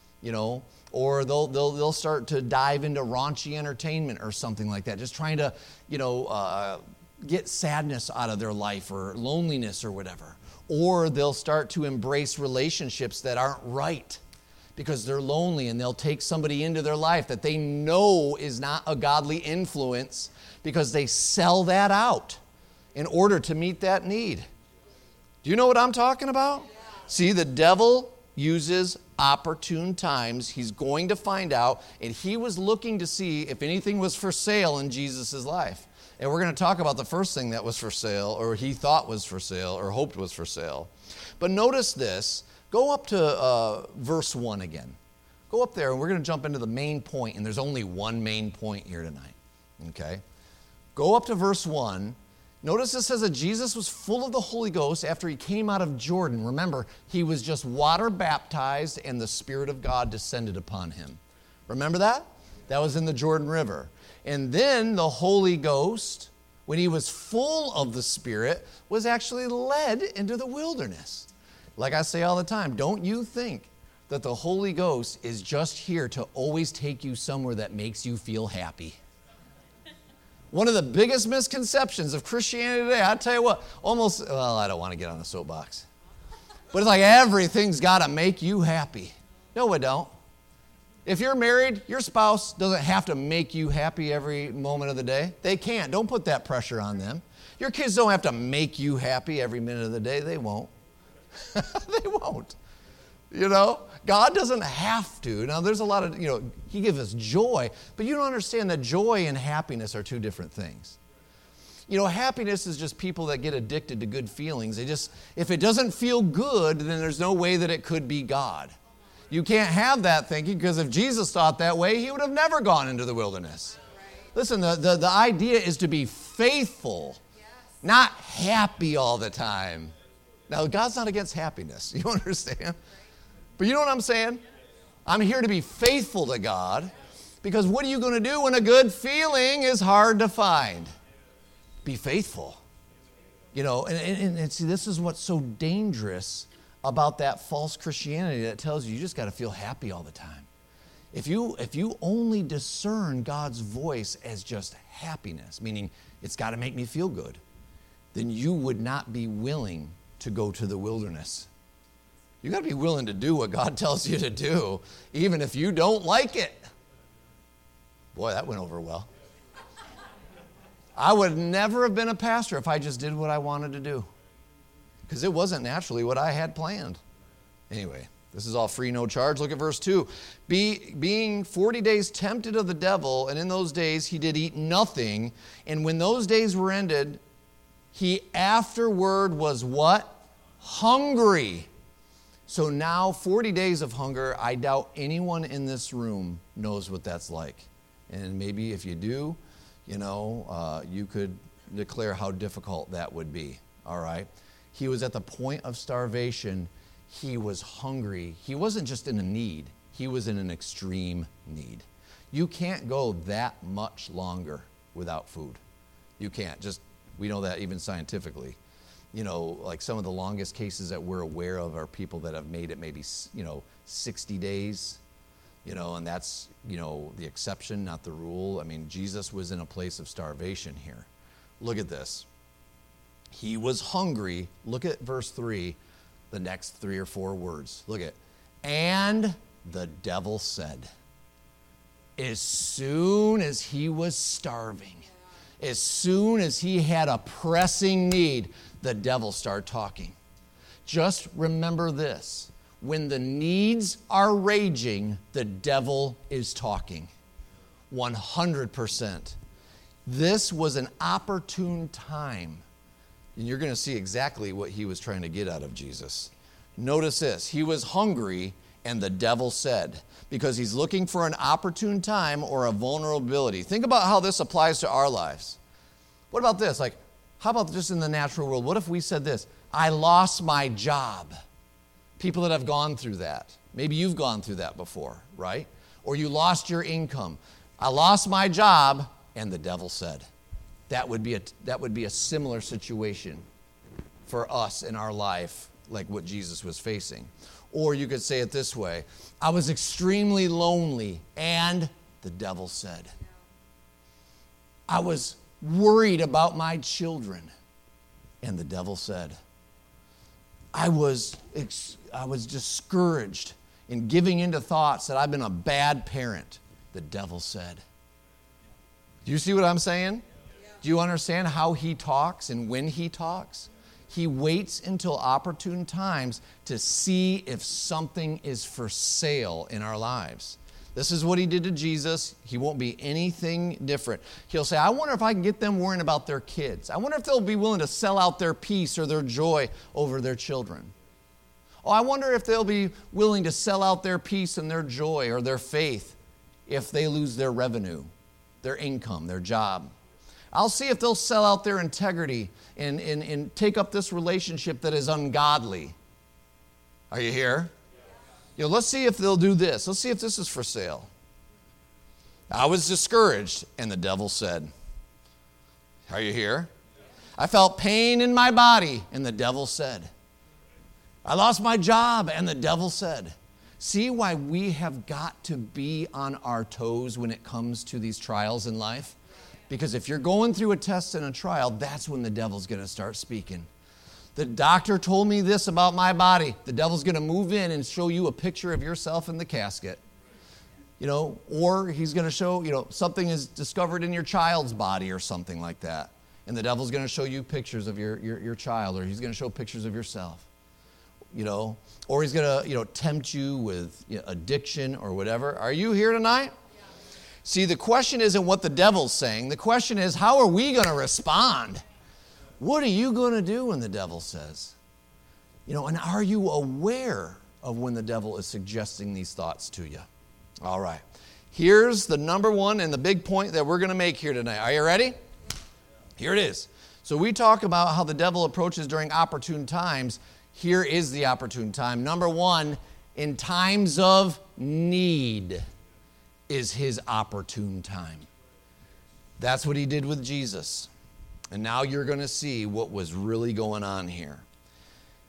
or they'll start to dive into raunchy entertainment or something like that, just trying to, get sadness out of their life or loneliness or whatever. Or they'll start to embrace relationships that aren't right, because they're lonely, and they'll take somebody into their life that they know is not a godly influence, because they sell that out in order to meet that need. Do you know what I'm talking about? Yeah. See, the devil uses opportune times. He's going to find out, and he was looking to see if anything was for sale in Jesus' life. And we're going to talk about the first thing that was for sale, or he thought was for sale, or hoped was for sale. But notice this. Go up to verse 1 again. Go up there, and we're going to jump into the main point, and there's only one main point here tonight, okay? Go up to verse 1. Notice it says that Jesus was full of the Holy Ghost after he came out of Jordan. Remember, he was just water baptized, and the Spirit of God descended upon him. Remember that? That was in the Jordan River. And then the Holy Ghost, when he was full of the Spirit, was actually led into the wilderness. Like I say all the time, don't you think that the Holy Ghost is just here to always take you somewhere that makes you feel happy? One of the biggest misconceptions of Christianity today, I tell you what, I don't want to get on a soapbox, but it's like everything's got to make you happy. No, it don't. If you're married, your spouse doesn't have to make you happy every moment of the day. They can't. Don't put that pressure on them. Your kids don't have to make you happy every minute of the day. They won't. They won't. God doesn't have to. Now, there's a lot of, he gives us joy, but you don't understand that joy and happiness are two different things. Happiness is just people that get addicted to good feelings. If it doesn't feel good, then there's no way that it could be God. You can't have that thinking, because if Jesus thought that way, he would have never gone into the wilderness. Listen, the idea is to be faithful, not happy all the time. Now, God's not against happiness. You understand? But you know what I'm saying? I'm here to be faithful to God, because what are you going to do when a good feeling is hard to find? Be faithful. And see, this is what's so dangerous about that false Christianity that tells you just got to feel happy all the time. If you only discern God's voice as just happiness, meaning it's got to make me feel good, then you would not be willing to go to the wilderness. You got to be willing to do what God tells you to do, even if you don't like it. Boy, that went over well. I would never have been a pastor if I just did what I wanted to do, because it wasn't naturally what I had planned. Anyway, this is all free, no charge. Look at verse 2. Being 40 days tempted of the devil, and in those days he did eat nothing, and when those days were ended, he afterward was what? Hungry. So now 40 days of hunger, I doubt anyone in this room knows what that's like. And maybe if you do, you could declare how difficult that would be, all right? He was at the point of starvation. He was hungry. He wasn't just in a need. He was in an extreme need. You can't go that much longer without food. You can't. We know that even scientifically. Like some of the longest cases that we're aware of are people that have made it maybe, 60 days. And that's, the exception, not the rule. I mean, Jesus was in a place of starvation here. Look at this. He was hungry. Look at verse 3, the next 3 or 4 words. Look at, and the devil said, as soon as he was starving, as soon as he had a pressing need, the devil started talking. Just remember this. When the needs are raging, the devil is talking. 100%. This was an opportune time. And you're going to see exactly what he was trying to get out of Jesus. Notice this. He was hungry, and the devil said, because he's looking for an opportune time or a vulnerability. Think about how this applies to our lives. What about this? Like, how about just in the natural world? What if we said this? I lost my job. People that have gone through that. Maybe you've gone through that before, right? Or you lost your income. I lost my job, and the devil said. That would be a similar situation for us in our life, like what Jesus was facing. Or you could say it this way. I was extremely lonely, and the devil said. I was worried about my children, and the devil said. I was discouraged in giving into thoughts that I've been a bad parent, the devil said. Do you see what I'm saying? Do you understand how he talks and when he talks? He waits until opportune times to see if something is for sale in our lives. This is what he did to Jesus. He won't be anything different. He'll say, I wonder if I can get them worrying about their kids. I wonder if they'll be willing to sell out their peace or their joy over their children. Oh, I wonder if they'll be willing to sell out their peace and their joy or their faith if they lose their revenue, their income, their job. I'll see if they'll sell out their integrity and take up this relationship that is ungodly. Are you here? Let's see if they'll do this. Let's see if this is for sale. I was discouraged, and the devil said, are you here? I felt pain in my body, and the devil said. I lost my job, and the devil said. See why we have got to be on our toes when it comes to these trials in life? Because if you're going through a test and a trial, that's when the devil's going to start speaking. The doctor told me this about my body. The devil's going to move in and show you a picture of yourself in the casket. Or he's going to show, something is discovered in your child's body or something like that. And the devil's going to show you pictures of your child, or he's going to show pictures of yourself. Or he's going to, tempt you with addiction or whatever. Are you here tonight? Yeah. See, the question isn't what the devil's saying. The question is, how are we going to respond? What are you going to do when the devil says? And are you aware of when the devil is suggesting these thoughts to you? All right. Here's the number one and the big point that we're going to make here tonight. Are you ready? Here it is. So we talk about how the devil approaches during opportune times. Here is the opportune time. Number one, in times of need is his opportune time. That's what he did with Jesus. And now you're going to see what was really going on here.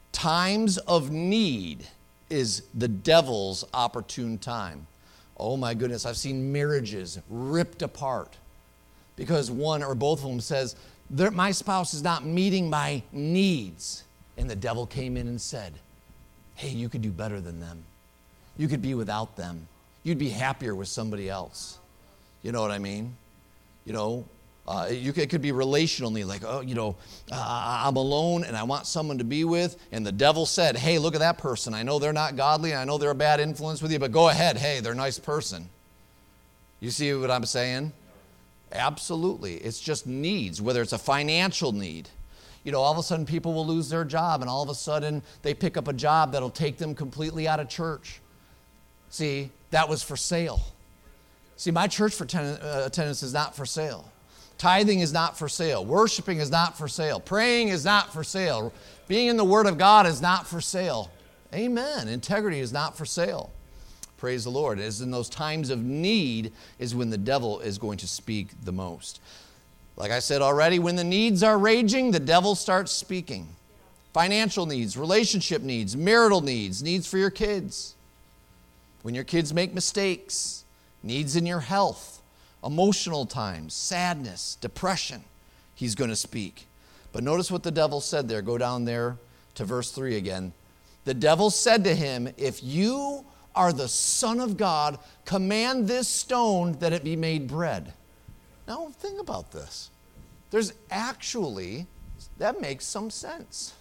Times of need is the devil's opportune time. Oh my goodness, I've seen marriages ripped apart because one or both of them says, my spouse is not meeting my needs. And the devil came in and said, hey, you could do better than them. You could be without them. You'd be happier with somebody else. You know what I mean? You know, it could be relationally, like, I'm alone and I want someone to be with. And the devil said, hey, look at that person. I know they're not godly. I know they're a bad influence with you, but go ahead. Hey, they're a nice person. You see what I'm saying? Absolutely. It's just needs, whether it's a financial need. You know, all of a sudden people will lose their job and all of a sudden they pick up a job that'll take them completely out of church. See, that was for sale. See, my church for attendance is not for sale. Tithing is not for sale. Worshiping is not for sale. Praying is not for sale. Being in the Word of God is not for sale. Amen. Integrity is not for sale. Praise the Lord. It is in those times of need is when the devil is going to speak the most. Like I said already, when the needs are raging, the devil starts speaking. Financial needs, relationship needs, marital needs, needs for your kids. When your kids make mistakes, needs in your health, emotional times, sadness, depression, he's going to speak. But notice what the devil said there. Go down there to verse 3 again. The devil said to him, if you are the Son of God, command this stone that it be made bread. Now think about this. That makes some sense.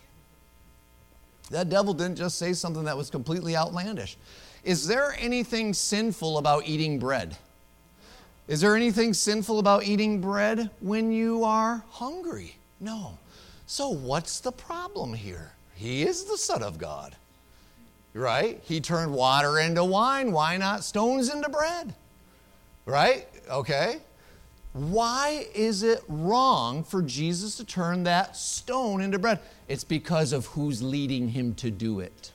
That devil didn't just say something that was completely outlandish. Is there anything sinful about eating bread? Is there anything sinful about eating bread when you are hungry? No. So what's the problem here? He is the Son of God, right? He turned water into wine. Why not stones into bread? Right? Okay. Why is it wrong for Jesus to turn that stone into bread? It's because of who's leading him to do it.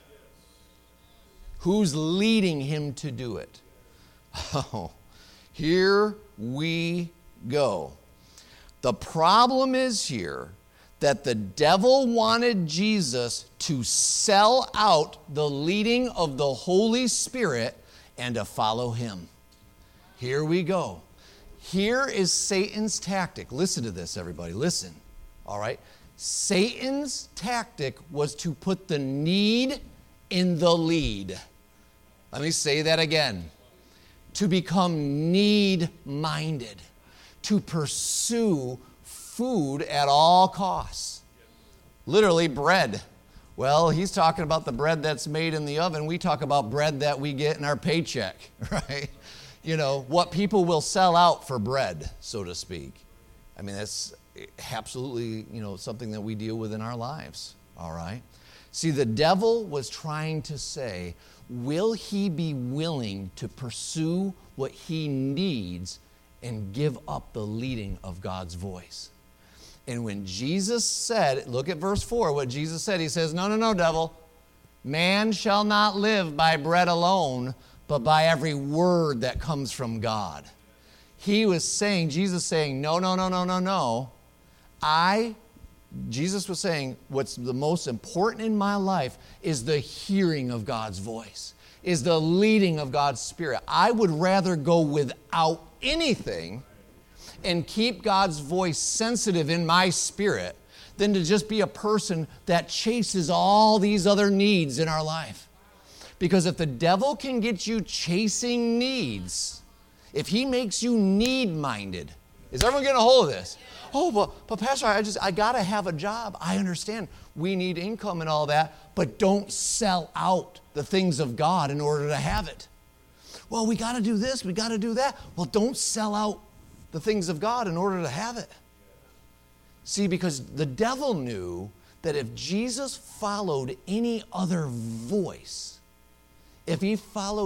Who's leading him to do it? Oh, here we go. The problem is here that the devil wanted Jesus to sell out the leading of the Holy Spirit and to follow him. Here we go. Here is Satan's tactic. Listen to this, everybody. Listen. All right? Satan's tactic was to put the need in the lead. Let me say that again. To become need-minded. To pursue food at all costs. Literally, bread. Well, he's talking about the bread that's made in the oven. We talk about bread that we get in our paycheck, right? You know, what people will sell out for bread, so to speak. I mean, that's absolutely, something that we deal with in our lives, all right? See, the devil was trying to say, will he be willing to pursue what he needs and give up the leading of God's voice? And when Jesus said, look at verse 4, what Jesus said, he says, no, devil. Man shall not live by bread alone, but by every word that comes from God. He was saying, Jesus saying, no. Jesus was saying, what's the most important in my life is the hearing of God's voice, is the leading of God's Spirit. I would rather go without anything and keep God's voice sensitive in my spirit than to just be a person that chases all these other needs in our life. Because if the devil can get you chasing needs, if he makes you need-minded, is everyone getting a hold of this? Oh, but Pastor, I got to have a job. I understand. We need income and all that, but don't sell out the things of God in order to have it. Well, we got to do this, we got to do that. Well, don't sell out the things of God in order to have it. See, because the devil knew that if Jesus followed any other voice, he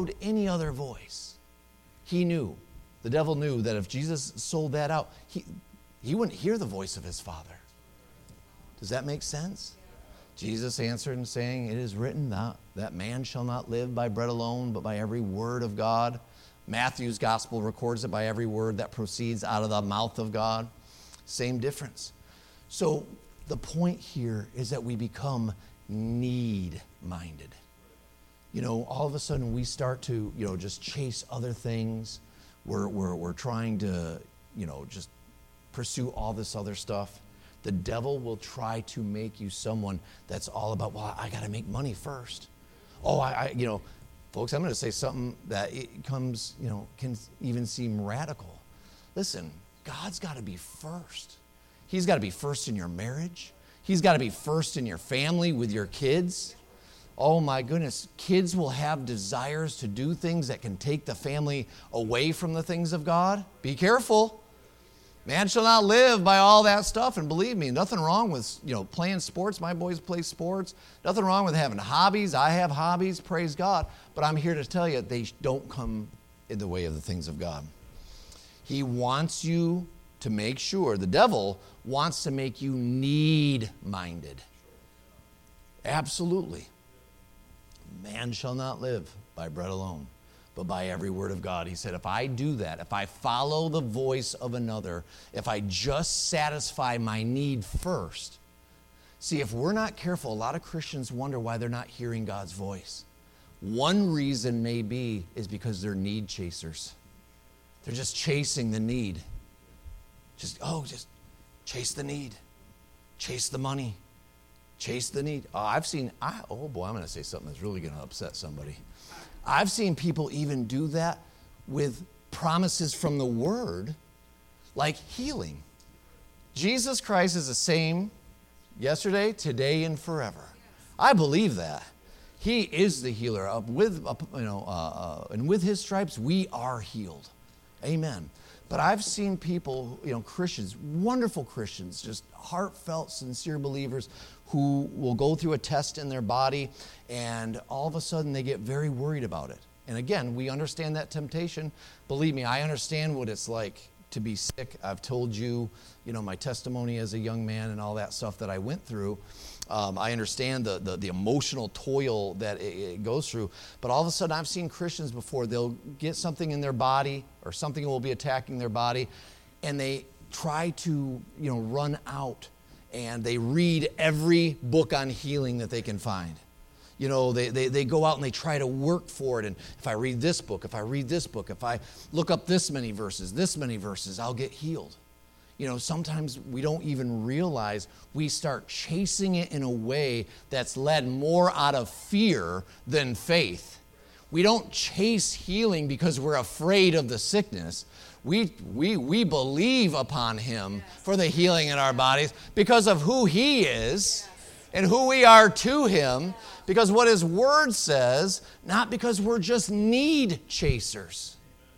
knew, the devil knew that if Jesus sold that out, he wouldn't hear the voice of his Father. Does that make sense? Jesus answered and saying, it is written that man shall not live by bread alone, but by every word of God. Matthew's gospel records it by every word that proceeds out of the mouth of God. Same difference. So the point here is that we become need-minded. All of a sudden we start to, just chase other things. We're trying to, just pursue all this other stuff. The devil will try to make you someone that's all about, well, I got to make money first. Oh, folks, I'm going to say something that it comes, can even seem radical. Listen, God's got to be first. He's got to be first in your marriage. He's got to be first in your family with your kids. Oh my goodness, kids will have desires to do things that can take the family away from the things of God. Be careful. Man shall not live by all that stuff. And believe me, nothing wrong with, playing sports. My boys play sports. Nothing wrong with having hobbies. I have hobbies, praise God. But I'm here to tell you, they don't come in the way of the things of God. He wants you to make sure, the devil wants to make you need-minded. Absolutely. Man shall not live by bread alone, but by every word of God. He said, if I do that, if I follow the voice of another, if I just satisfy my need first. See, if we're not careful, a lot of Christians wonder why they're not hearing God's voice. One reason may be is because they're need chasers. They're just chasing the need. Just chase the need. Chase the money. Chase the need. I'm going to say something that's really going to upset somebody. I've seen people even do that with promises from the Word, like healing. Jesus Christ is the same yesterday, today, and forever. I believe that. He is the healer. And with His stripes, we are healed. Amen. But I've seen people, Christians, wonderful Christians, just heartfelt, sincere believers who will go through a test in their body and all of a sudden they get very worried about it. And again, we understand that temptation. Believe me, I understand what it's like to be sick. I've told you, my testimony as a young man and all that stuff that I went through. I understand the emotional toil that it goes through. But all of a sudden, I've seen Christians before, they'll get something in their body or something will be attacking their body, and they try to, run out, and they read every book on healing that they can find. They go out and they try to work for it. And if I read this book, if I look up this many verses, I'll get healed. Sometimes we don't even realize we start chasing it in a way that's led more out of fear than faith. We don't chase healing because we're afraid of the sickness. We believe upon Him for the healing in our bodies because of who He is and who we are to Him, because what His Word says, not because we're just need chasers.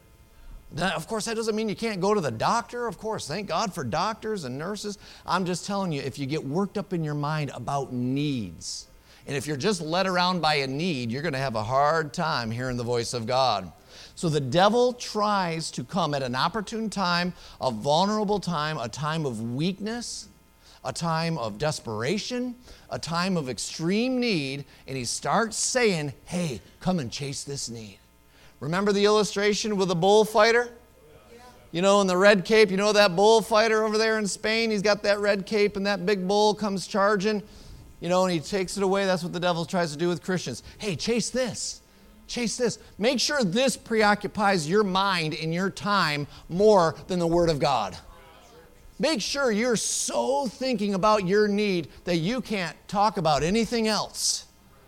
Now, of course, that doesn't mean you can't go to the doctor. Of course, thank God for doctors and nurses. I'm just telling you, if you get worked up in your mind about needs, and if you're just led around by a need, you're going to have a hard time hearing the voice of God. So the devil tries to come at an opportune time, a vulnerable time, a time of weakness, a time of desperation, a time of extreme need, and he starts saying, hey, come and chase this need. Remember the illustration with the bullfighter? In the red cape, that bullfighter over there in Spain? He's got that red cape and that big bull comes charging, and he takes it away. That's what the devil tries to do with Christians. Hey, chase this. Chase this. Make sure this preoccupies your mind and your time more than the Word of God. Make sure you're so thinking about your need that you can't talk about anything else.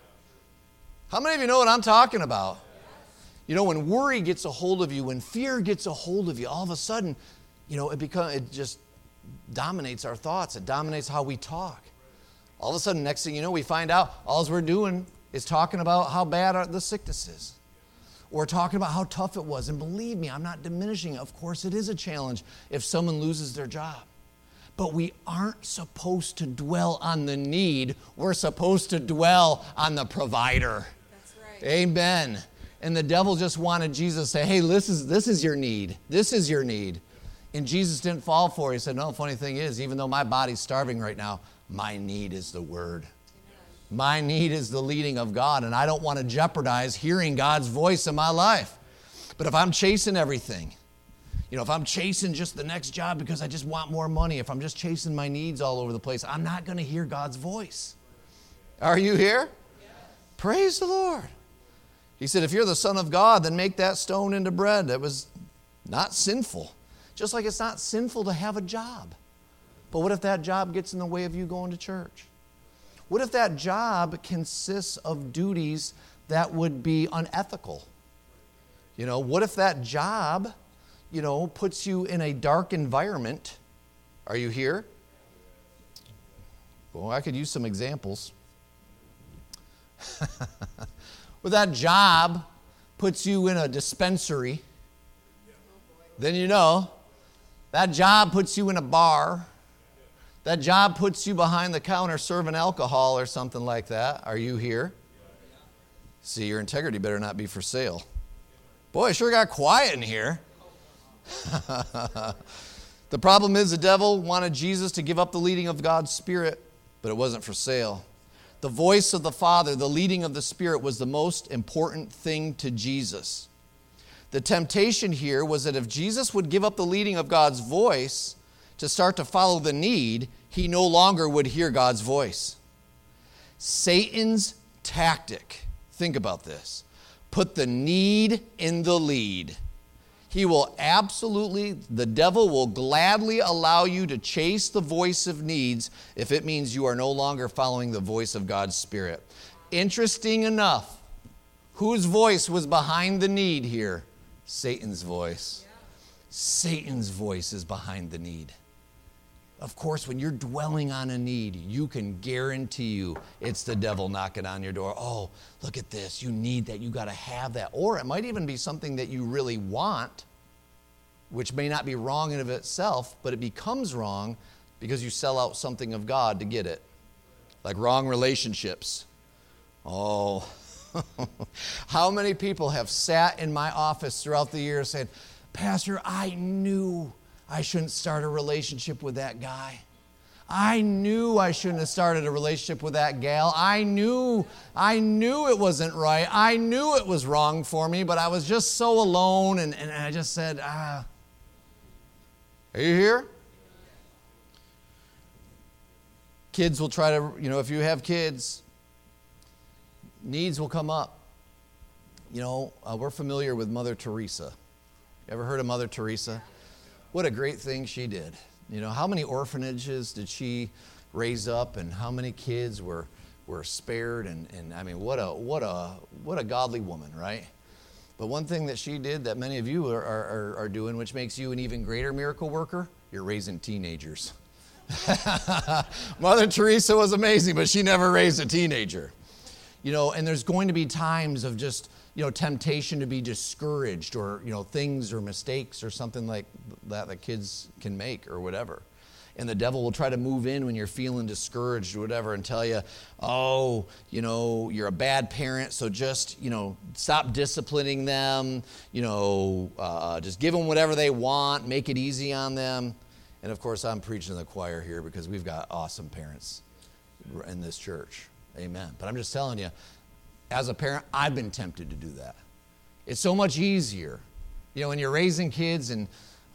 How many of you know what I'm talking about? When worry gets a hold of you, when fear gets a hold of you, all of a sudden, it just dominates our thoughts. It dominates how we talk. All of a sudden, next thing you know, we find out all we're doing is talking about how bad the sickness is. Or talking about how tough it was. And believe me, I'm not diminishing it. Of course, it is a challenge if someone loses their job. But we aren't supposed to dwell on the need. We're supposed to dwell on the provider. That's right. Amen. And the devil just wanted Jesus to say, hey, this is your need. This is your need. And Jesus didn't fall for it. He said, no, the funny thing is, even though my body's starving right now, my need is the Word. My need is the leading of God, and I don't want to jeopardize hearing God's voice in my life. But if I'm chasing everything, if I'm chasing just the next job because I just want more money, if I'm just chasing my needs all over the place, I'm not going to hear God's voice. Are you here? Praise the Lord. He said, if you're the Son of God, then make that stone into bread. That was not sinful. Just like it's not sinful to have a job. But what if that job gets in the way of you going to church? What if that job consists of duties that would be unethical? What if that job, puts you in a dark environment? Are you here? Well, I could use some examples. Well, that job puts you in a dispensary, then that job puts you in a bar. That job puts you behind the counter serving alcohol or something like that. Are you here? See, your integrity better not be for sale. Boy, it sure got quiet in here. The problem is the devil wanted Jesus to give up the leading of God's Spirit, but it wasn't for sale. The voice of the Father, the leading of the Spirit, was the most important thing to Jesus. The temptation here was that if Jesus would give up the leading of God's voice to start to follow the need, he no longer would hear God's voice. Satan's tactic, think about this, put the need in the lead. The devil will gladly allow you to chase the voice of needs if it means you are no longer following the voice of God's Spirit. Interesting enough, whose voice was behind the need here? Satan's voice. Satan's voice is behind the need. Of course, when you're dwelling on a need, you can guarantee you it's the devil knocking on your door. Oh, look at this. You need that. You got to have that. Or it might even be something that you really want, which may not be wrong in of itself, but it becomes wrong because you sell out something of God to get it. Like wrong relationships. Oh, how many people have sat in my office throughout the years saying, Pastor, I knew I shouldn't start a relationship with that guy. I knew I shouldn't have started a relationship with that gal. I knew it wasn't right. I knew it was wrong for me, but I was just so alone, and I just said, Are you here? Kids will try to, if you have kids, needs will come up. We're familiar with Mother Teresa. You ever heard of Mother Teresa? What a great thing she did. How many orphanages did she raise up, and how many kids were spared? And I mean, what a godly woman, right? But one thing that she did that many of you are doing, which makes you an even greater miracle worker, you're raising teenagers. Mother Teresa was amazing, but she never raised a teenager. And there's going to be times of just, temptation to be discouraged, or, things or mistakes or something like that kids can make or whatever. And the devil will try to move in when you're feeling discouraged or whatever and tell you, oh, you're a bad parent, so just, stop disciplining them, just give them whatever they want, make it easy on them. And of course, I'm preaching to the choir here because we've got awesome parents in this church. Amen. But I'm just telling you, as a parent, I've been tempted to do that. It's so much easier. When you're raising kids and,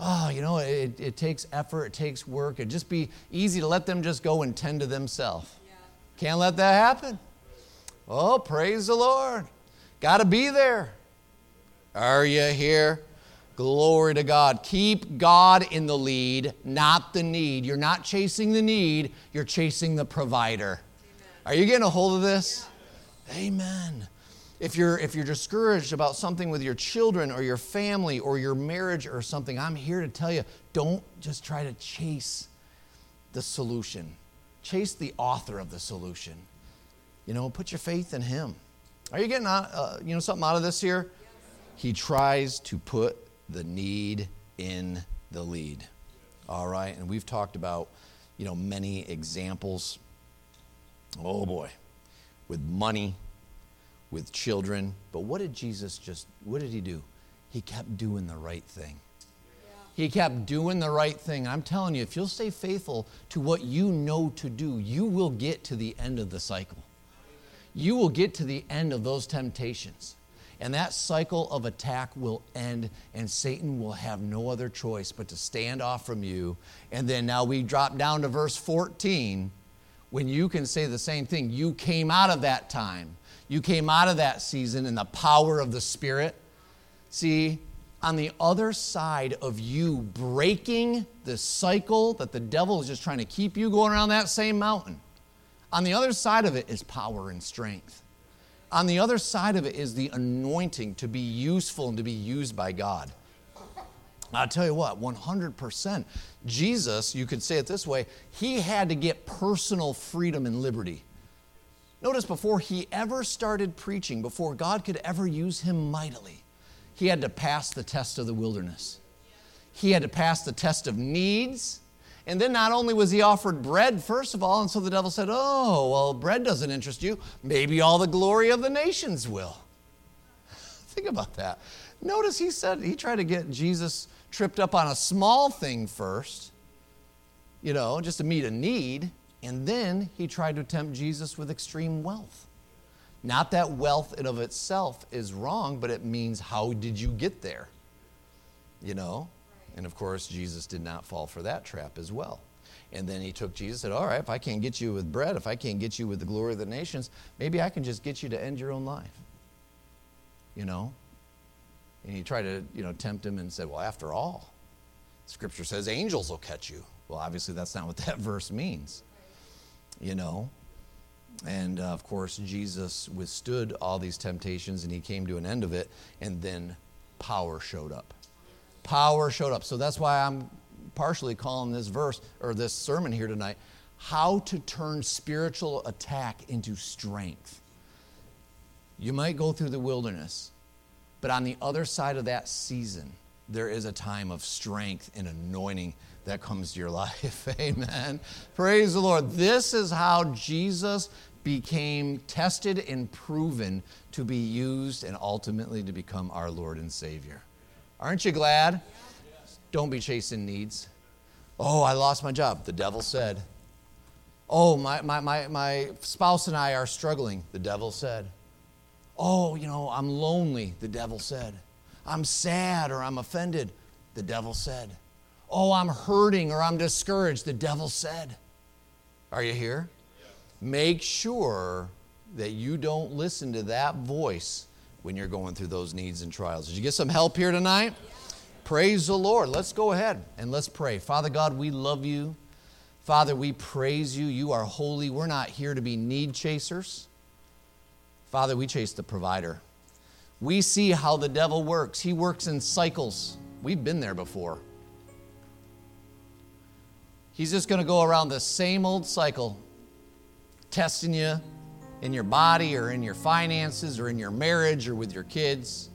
it takes effort, it takes work. It'd just be easy to let them just go and tend to themselves. Yeah. Can't let that happen. Oh, praise the Lord. Got to be there. Are you here? Glory to God. Keep God in the lead, not the need. You're not chasing the need, you're chasing the provider. Are you getting a hold of this? Yeah. Amen. If you're discouraged about something with your children or your family or your marriage or something, I'm here to tell you, don't just try to chase the solution. Chase the author of the solution. Put your faith in him. Are you getting something out of this here? Yes. He tries to put the need in the lead. All right, and we've talked about, many examples. Oh boy, with money, with children. But what did he do? He kept doing the right thing. Yeah. He kept doing the right thing. I'm telling you, if you'll stay faithful to what you know to do, you will get to the end of the cycle. You will get to the end of those temptations. And that cycle of attack will end, and Satan will have no other choice but to stand off from you. And then now we drop down to verse 14, when you can say the same thing? You came out of that time. You came out of that season in the power of the Spirit. See, on the other side of you breaking the cycle that the devil is just trying to keep you going around that same mountain, on the other side of it is power and strength. On the other side of it is the anointing to be useful and to be used by God. I'll tell you what, 100%. Jesus, you could say it this way, he had to get personal freedom and liberty. Notice before he ever started preaching, before God could ever use him mightily, he had to pass the test of the wilderness. He had to pass the test of needs. And then not only was he offered bread, first of all, and so the devil said, oh, well, bread doesn't interest you. Maybe all the glory of the nations will. Think about that. Notice he tried to get Jesus tripped up on a small thing first, just to meet a need. And then he tried to tempt Jesus with extreme wealth. Not that wealth in of itself is wrong, but it means how did you get there? And of course, Jesus did not fall for that trap as well. And then he took Jesus and said, all right, if I can't get you with bread, if I can't get you with the glory of the nations, maybe I can just get you to end your own life. And he tried to, tempt him and said, well, after all, Scripture says angels will catch you. Well, obviously that's not what that verse means. And of course, Jesus withstood all these temptations and he came to an end of it, and then power showed up. Power showed up. So that's why I'm partially calling this verse or this sermon here tonight, how to turn spiritual attack into strength. You might go through the wilderness, but on the other side of that season, there is a time of strength and anointing that comes to your life. Amen. Praise the Lord. This is how Jesus became tested and proven to be used and ultimately to become our Lord and Savior. Aren't you glad? Don't be chasing needs. Oh, I lost my job. The devil said. Oh, my spouse and I are struggling. The devil said. Oh, I'm lonely. The devil said. I'm sad or I'm offended. The devil said. Oh, I'm hurting or I'm discouraged. The devil said. Are you here? Make sure that you don't listen to that voice when you're going through those needs and trials. Did you get some help here tonight? Praise the Lord. Let's go ahead and let's pray. Father God, we love you. Father, we praise you. You are holy. We're not here to be need chasers. Father, we chase the provider. We see how the devil works. He works in cycles. We've been there before. He's just going to go around the same old cycle, testing you in your body or in your finances or in your marriage or with your kids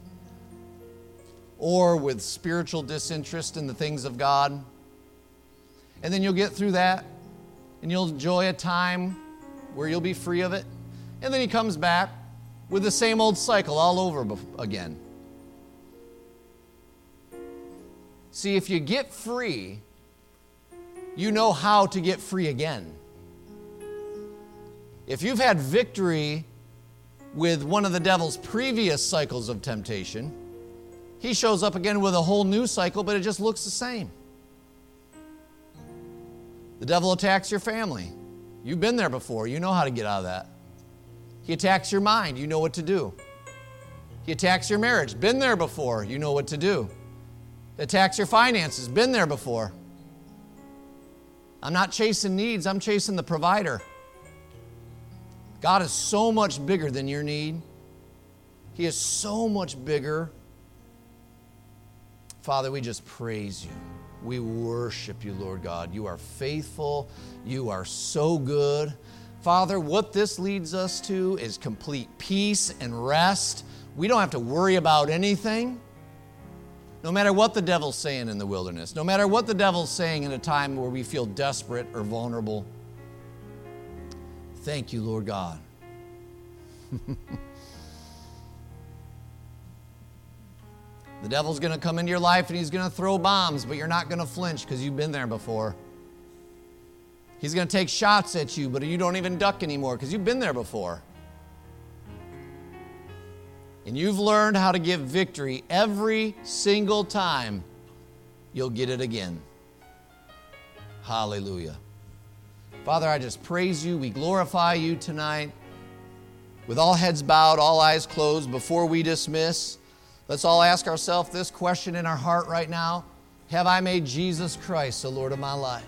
or with spiritual disinterest in the things of God. And then you'll get through that and you'll enjoy a time where you'll be free of it. And then he comes back with the same old cycle all over again. See, if you get free, you know how to get free again. If you've had victory with one of the devil's previous cycles of temptation, he shows up again with a whole new cycle, but it just looks the same. The devil attacks your family. You've been there before. You know how to get out of that. He attacks your mind. You know what to do. He attacks your marriage. Been there before. You know what to do. Attacks your finances. Been there before. I'm not chasing needs. I'm chasing the provider. God is so much bigger than your need. He is so much bigger. Father, we just praise you. We worship you, Lord God. You are faithful. You are so good. Father, what this leads us to is complete peace and rest. We don't have to worry about anything. No matter what the devil's saying in the wilderness, no matter what the devil's saying in a time where we feel desperate or vulnerable. Thank you, Lord God. The devil's going to come into your life and he's going to throw bombs, but you're not going to flinch because you've been there before. He's going to take shots at you, but you don't even duck anymore because you've been there before. And you've learned how to give victory every single time. You'll get it again. Hallelujah. Father, I just praise you. We glorify you tonight. With all heads bowed, all eyes closed, before we dismiss, let's all ask ourselves this question in our heart right now. Have I made Jesus Christ the Lord of my life?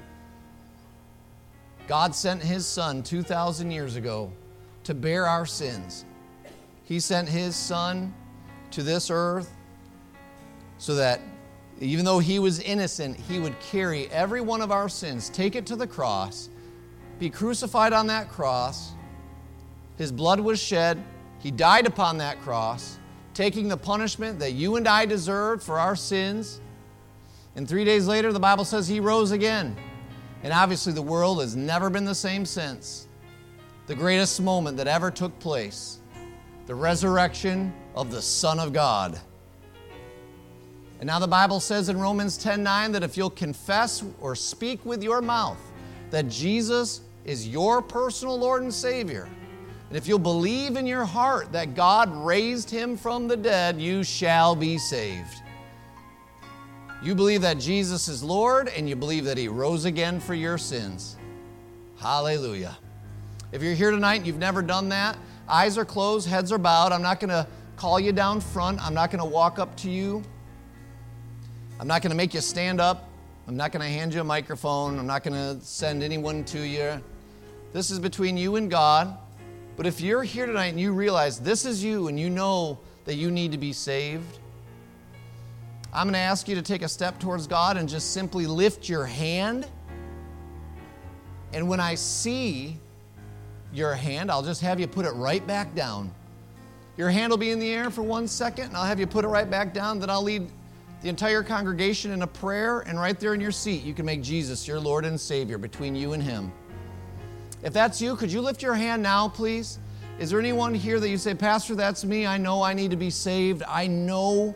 God sent His Son 2,000 years ago to bear our sins. He sent His Son to this earth so that even though He was innocent, He would carry every one of our sins, take it to the cross, be crucified on that cross. His blood was shed. He died upon that cross, taking the punishment that you and I deserved for our sins. And 3 days later, the Bible says He rose again. And obviously the world has never been the same since. The greatest moment that ever took place, the resurrection of the Son of God. And now the Bible says in Romans 10:9 that if you'll confess or speak with your mouth that Jesus is your personal Lord and Savior, and if you'll believe in your heart that God raised Him from the dead, you shall be saved. You believe that Jesus is Lord, and you believe that He rose again for your sins. Hallelujah. If you're here tonight and you've never done that, eyes are closed, heads are bowed. I'm not going to call you down front. I'm not going to walk up to you. I'm not going to make you stand up. I'm not going to hand you a microphone. I'm not going to send anyone to you. This is between you and God. But if you're here tonight and you realize this is you and you know that you need to be saved, I'm going to ask you to take a step towards God and just simply lift your hand. And when I see your hand, I'll just have you put it right back down. Your hand will be in the air for 1 second, and I'll have you put it right back down. Then I'll lead the entire congregation in a prayer, and right there in your seat, you can make Jesus your Lord and Savior between you and Him. If that's you, could you lift your hand now, please? Is there anyone here that you say, Pastor, that's me. I know I need to be saved. I know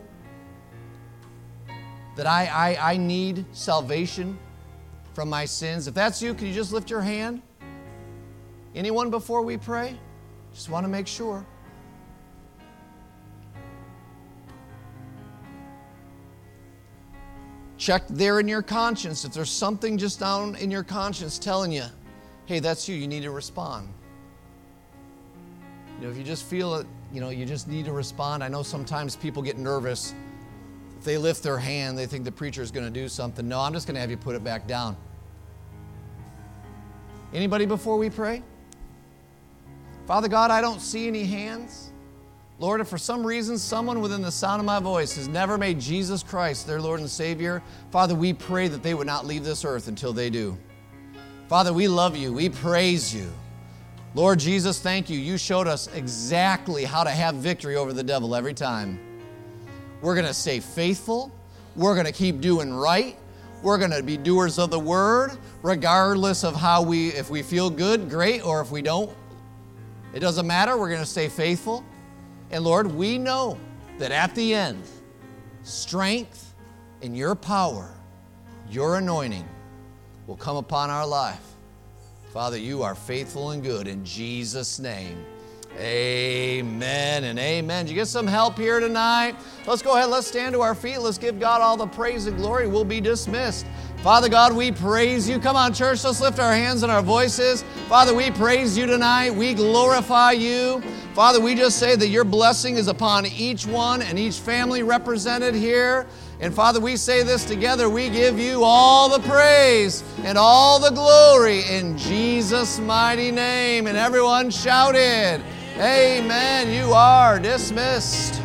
that I need salvation from my sins. If that's you, can you just lift your hand? Anyone before we pray? Just want to make sure. Check there in your conscience. If there's something just down in your conscience telling you, hey, that's you need to respond. You know, if you just feel it, you just need to respond. I know sometimes people get nervous. If they lift their hand, they think the preacher is going to do something. No, I'm just going to have you put it back down. Anybody before we pray? Father God, I don't see any hands. Lord, if for some reason someone within the sound of my voice has never made Jesus Christ their Lord and Savior, Father, we pray that they would not leave this earth until they do. Father, we love you. We praise you. Lord Jesus, thank you. You showed us exactly how to have victory over the devil every time. We're going to stay faithful. We're going to keep doing right. We're going to be doers of the word, regardless of if we feel good, great, or if we don't. It doesn't matter. We're going to stay faithful. And Lord, we know that at the end, strength and your power, your anointing will come upon our life. Father, you are faithful and good in Jesus' name. Amen and amen. Did you get some help here tonight? Let's go ahead. Let's stand to our feet. Let's give God all the praise and glory. We'll be dismissed. Father God, we praise you. Come on, church. Let's lift our hands and our voices. Father, we praise you tonight. We glorify you. Father, we just say that your blessing is upon each one and each family represented here. And Father, we say this together. We give you all the praise and all the glory in Jesus' mighty name. And everyone shouted, amen. You are dismissed.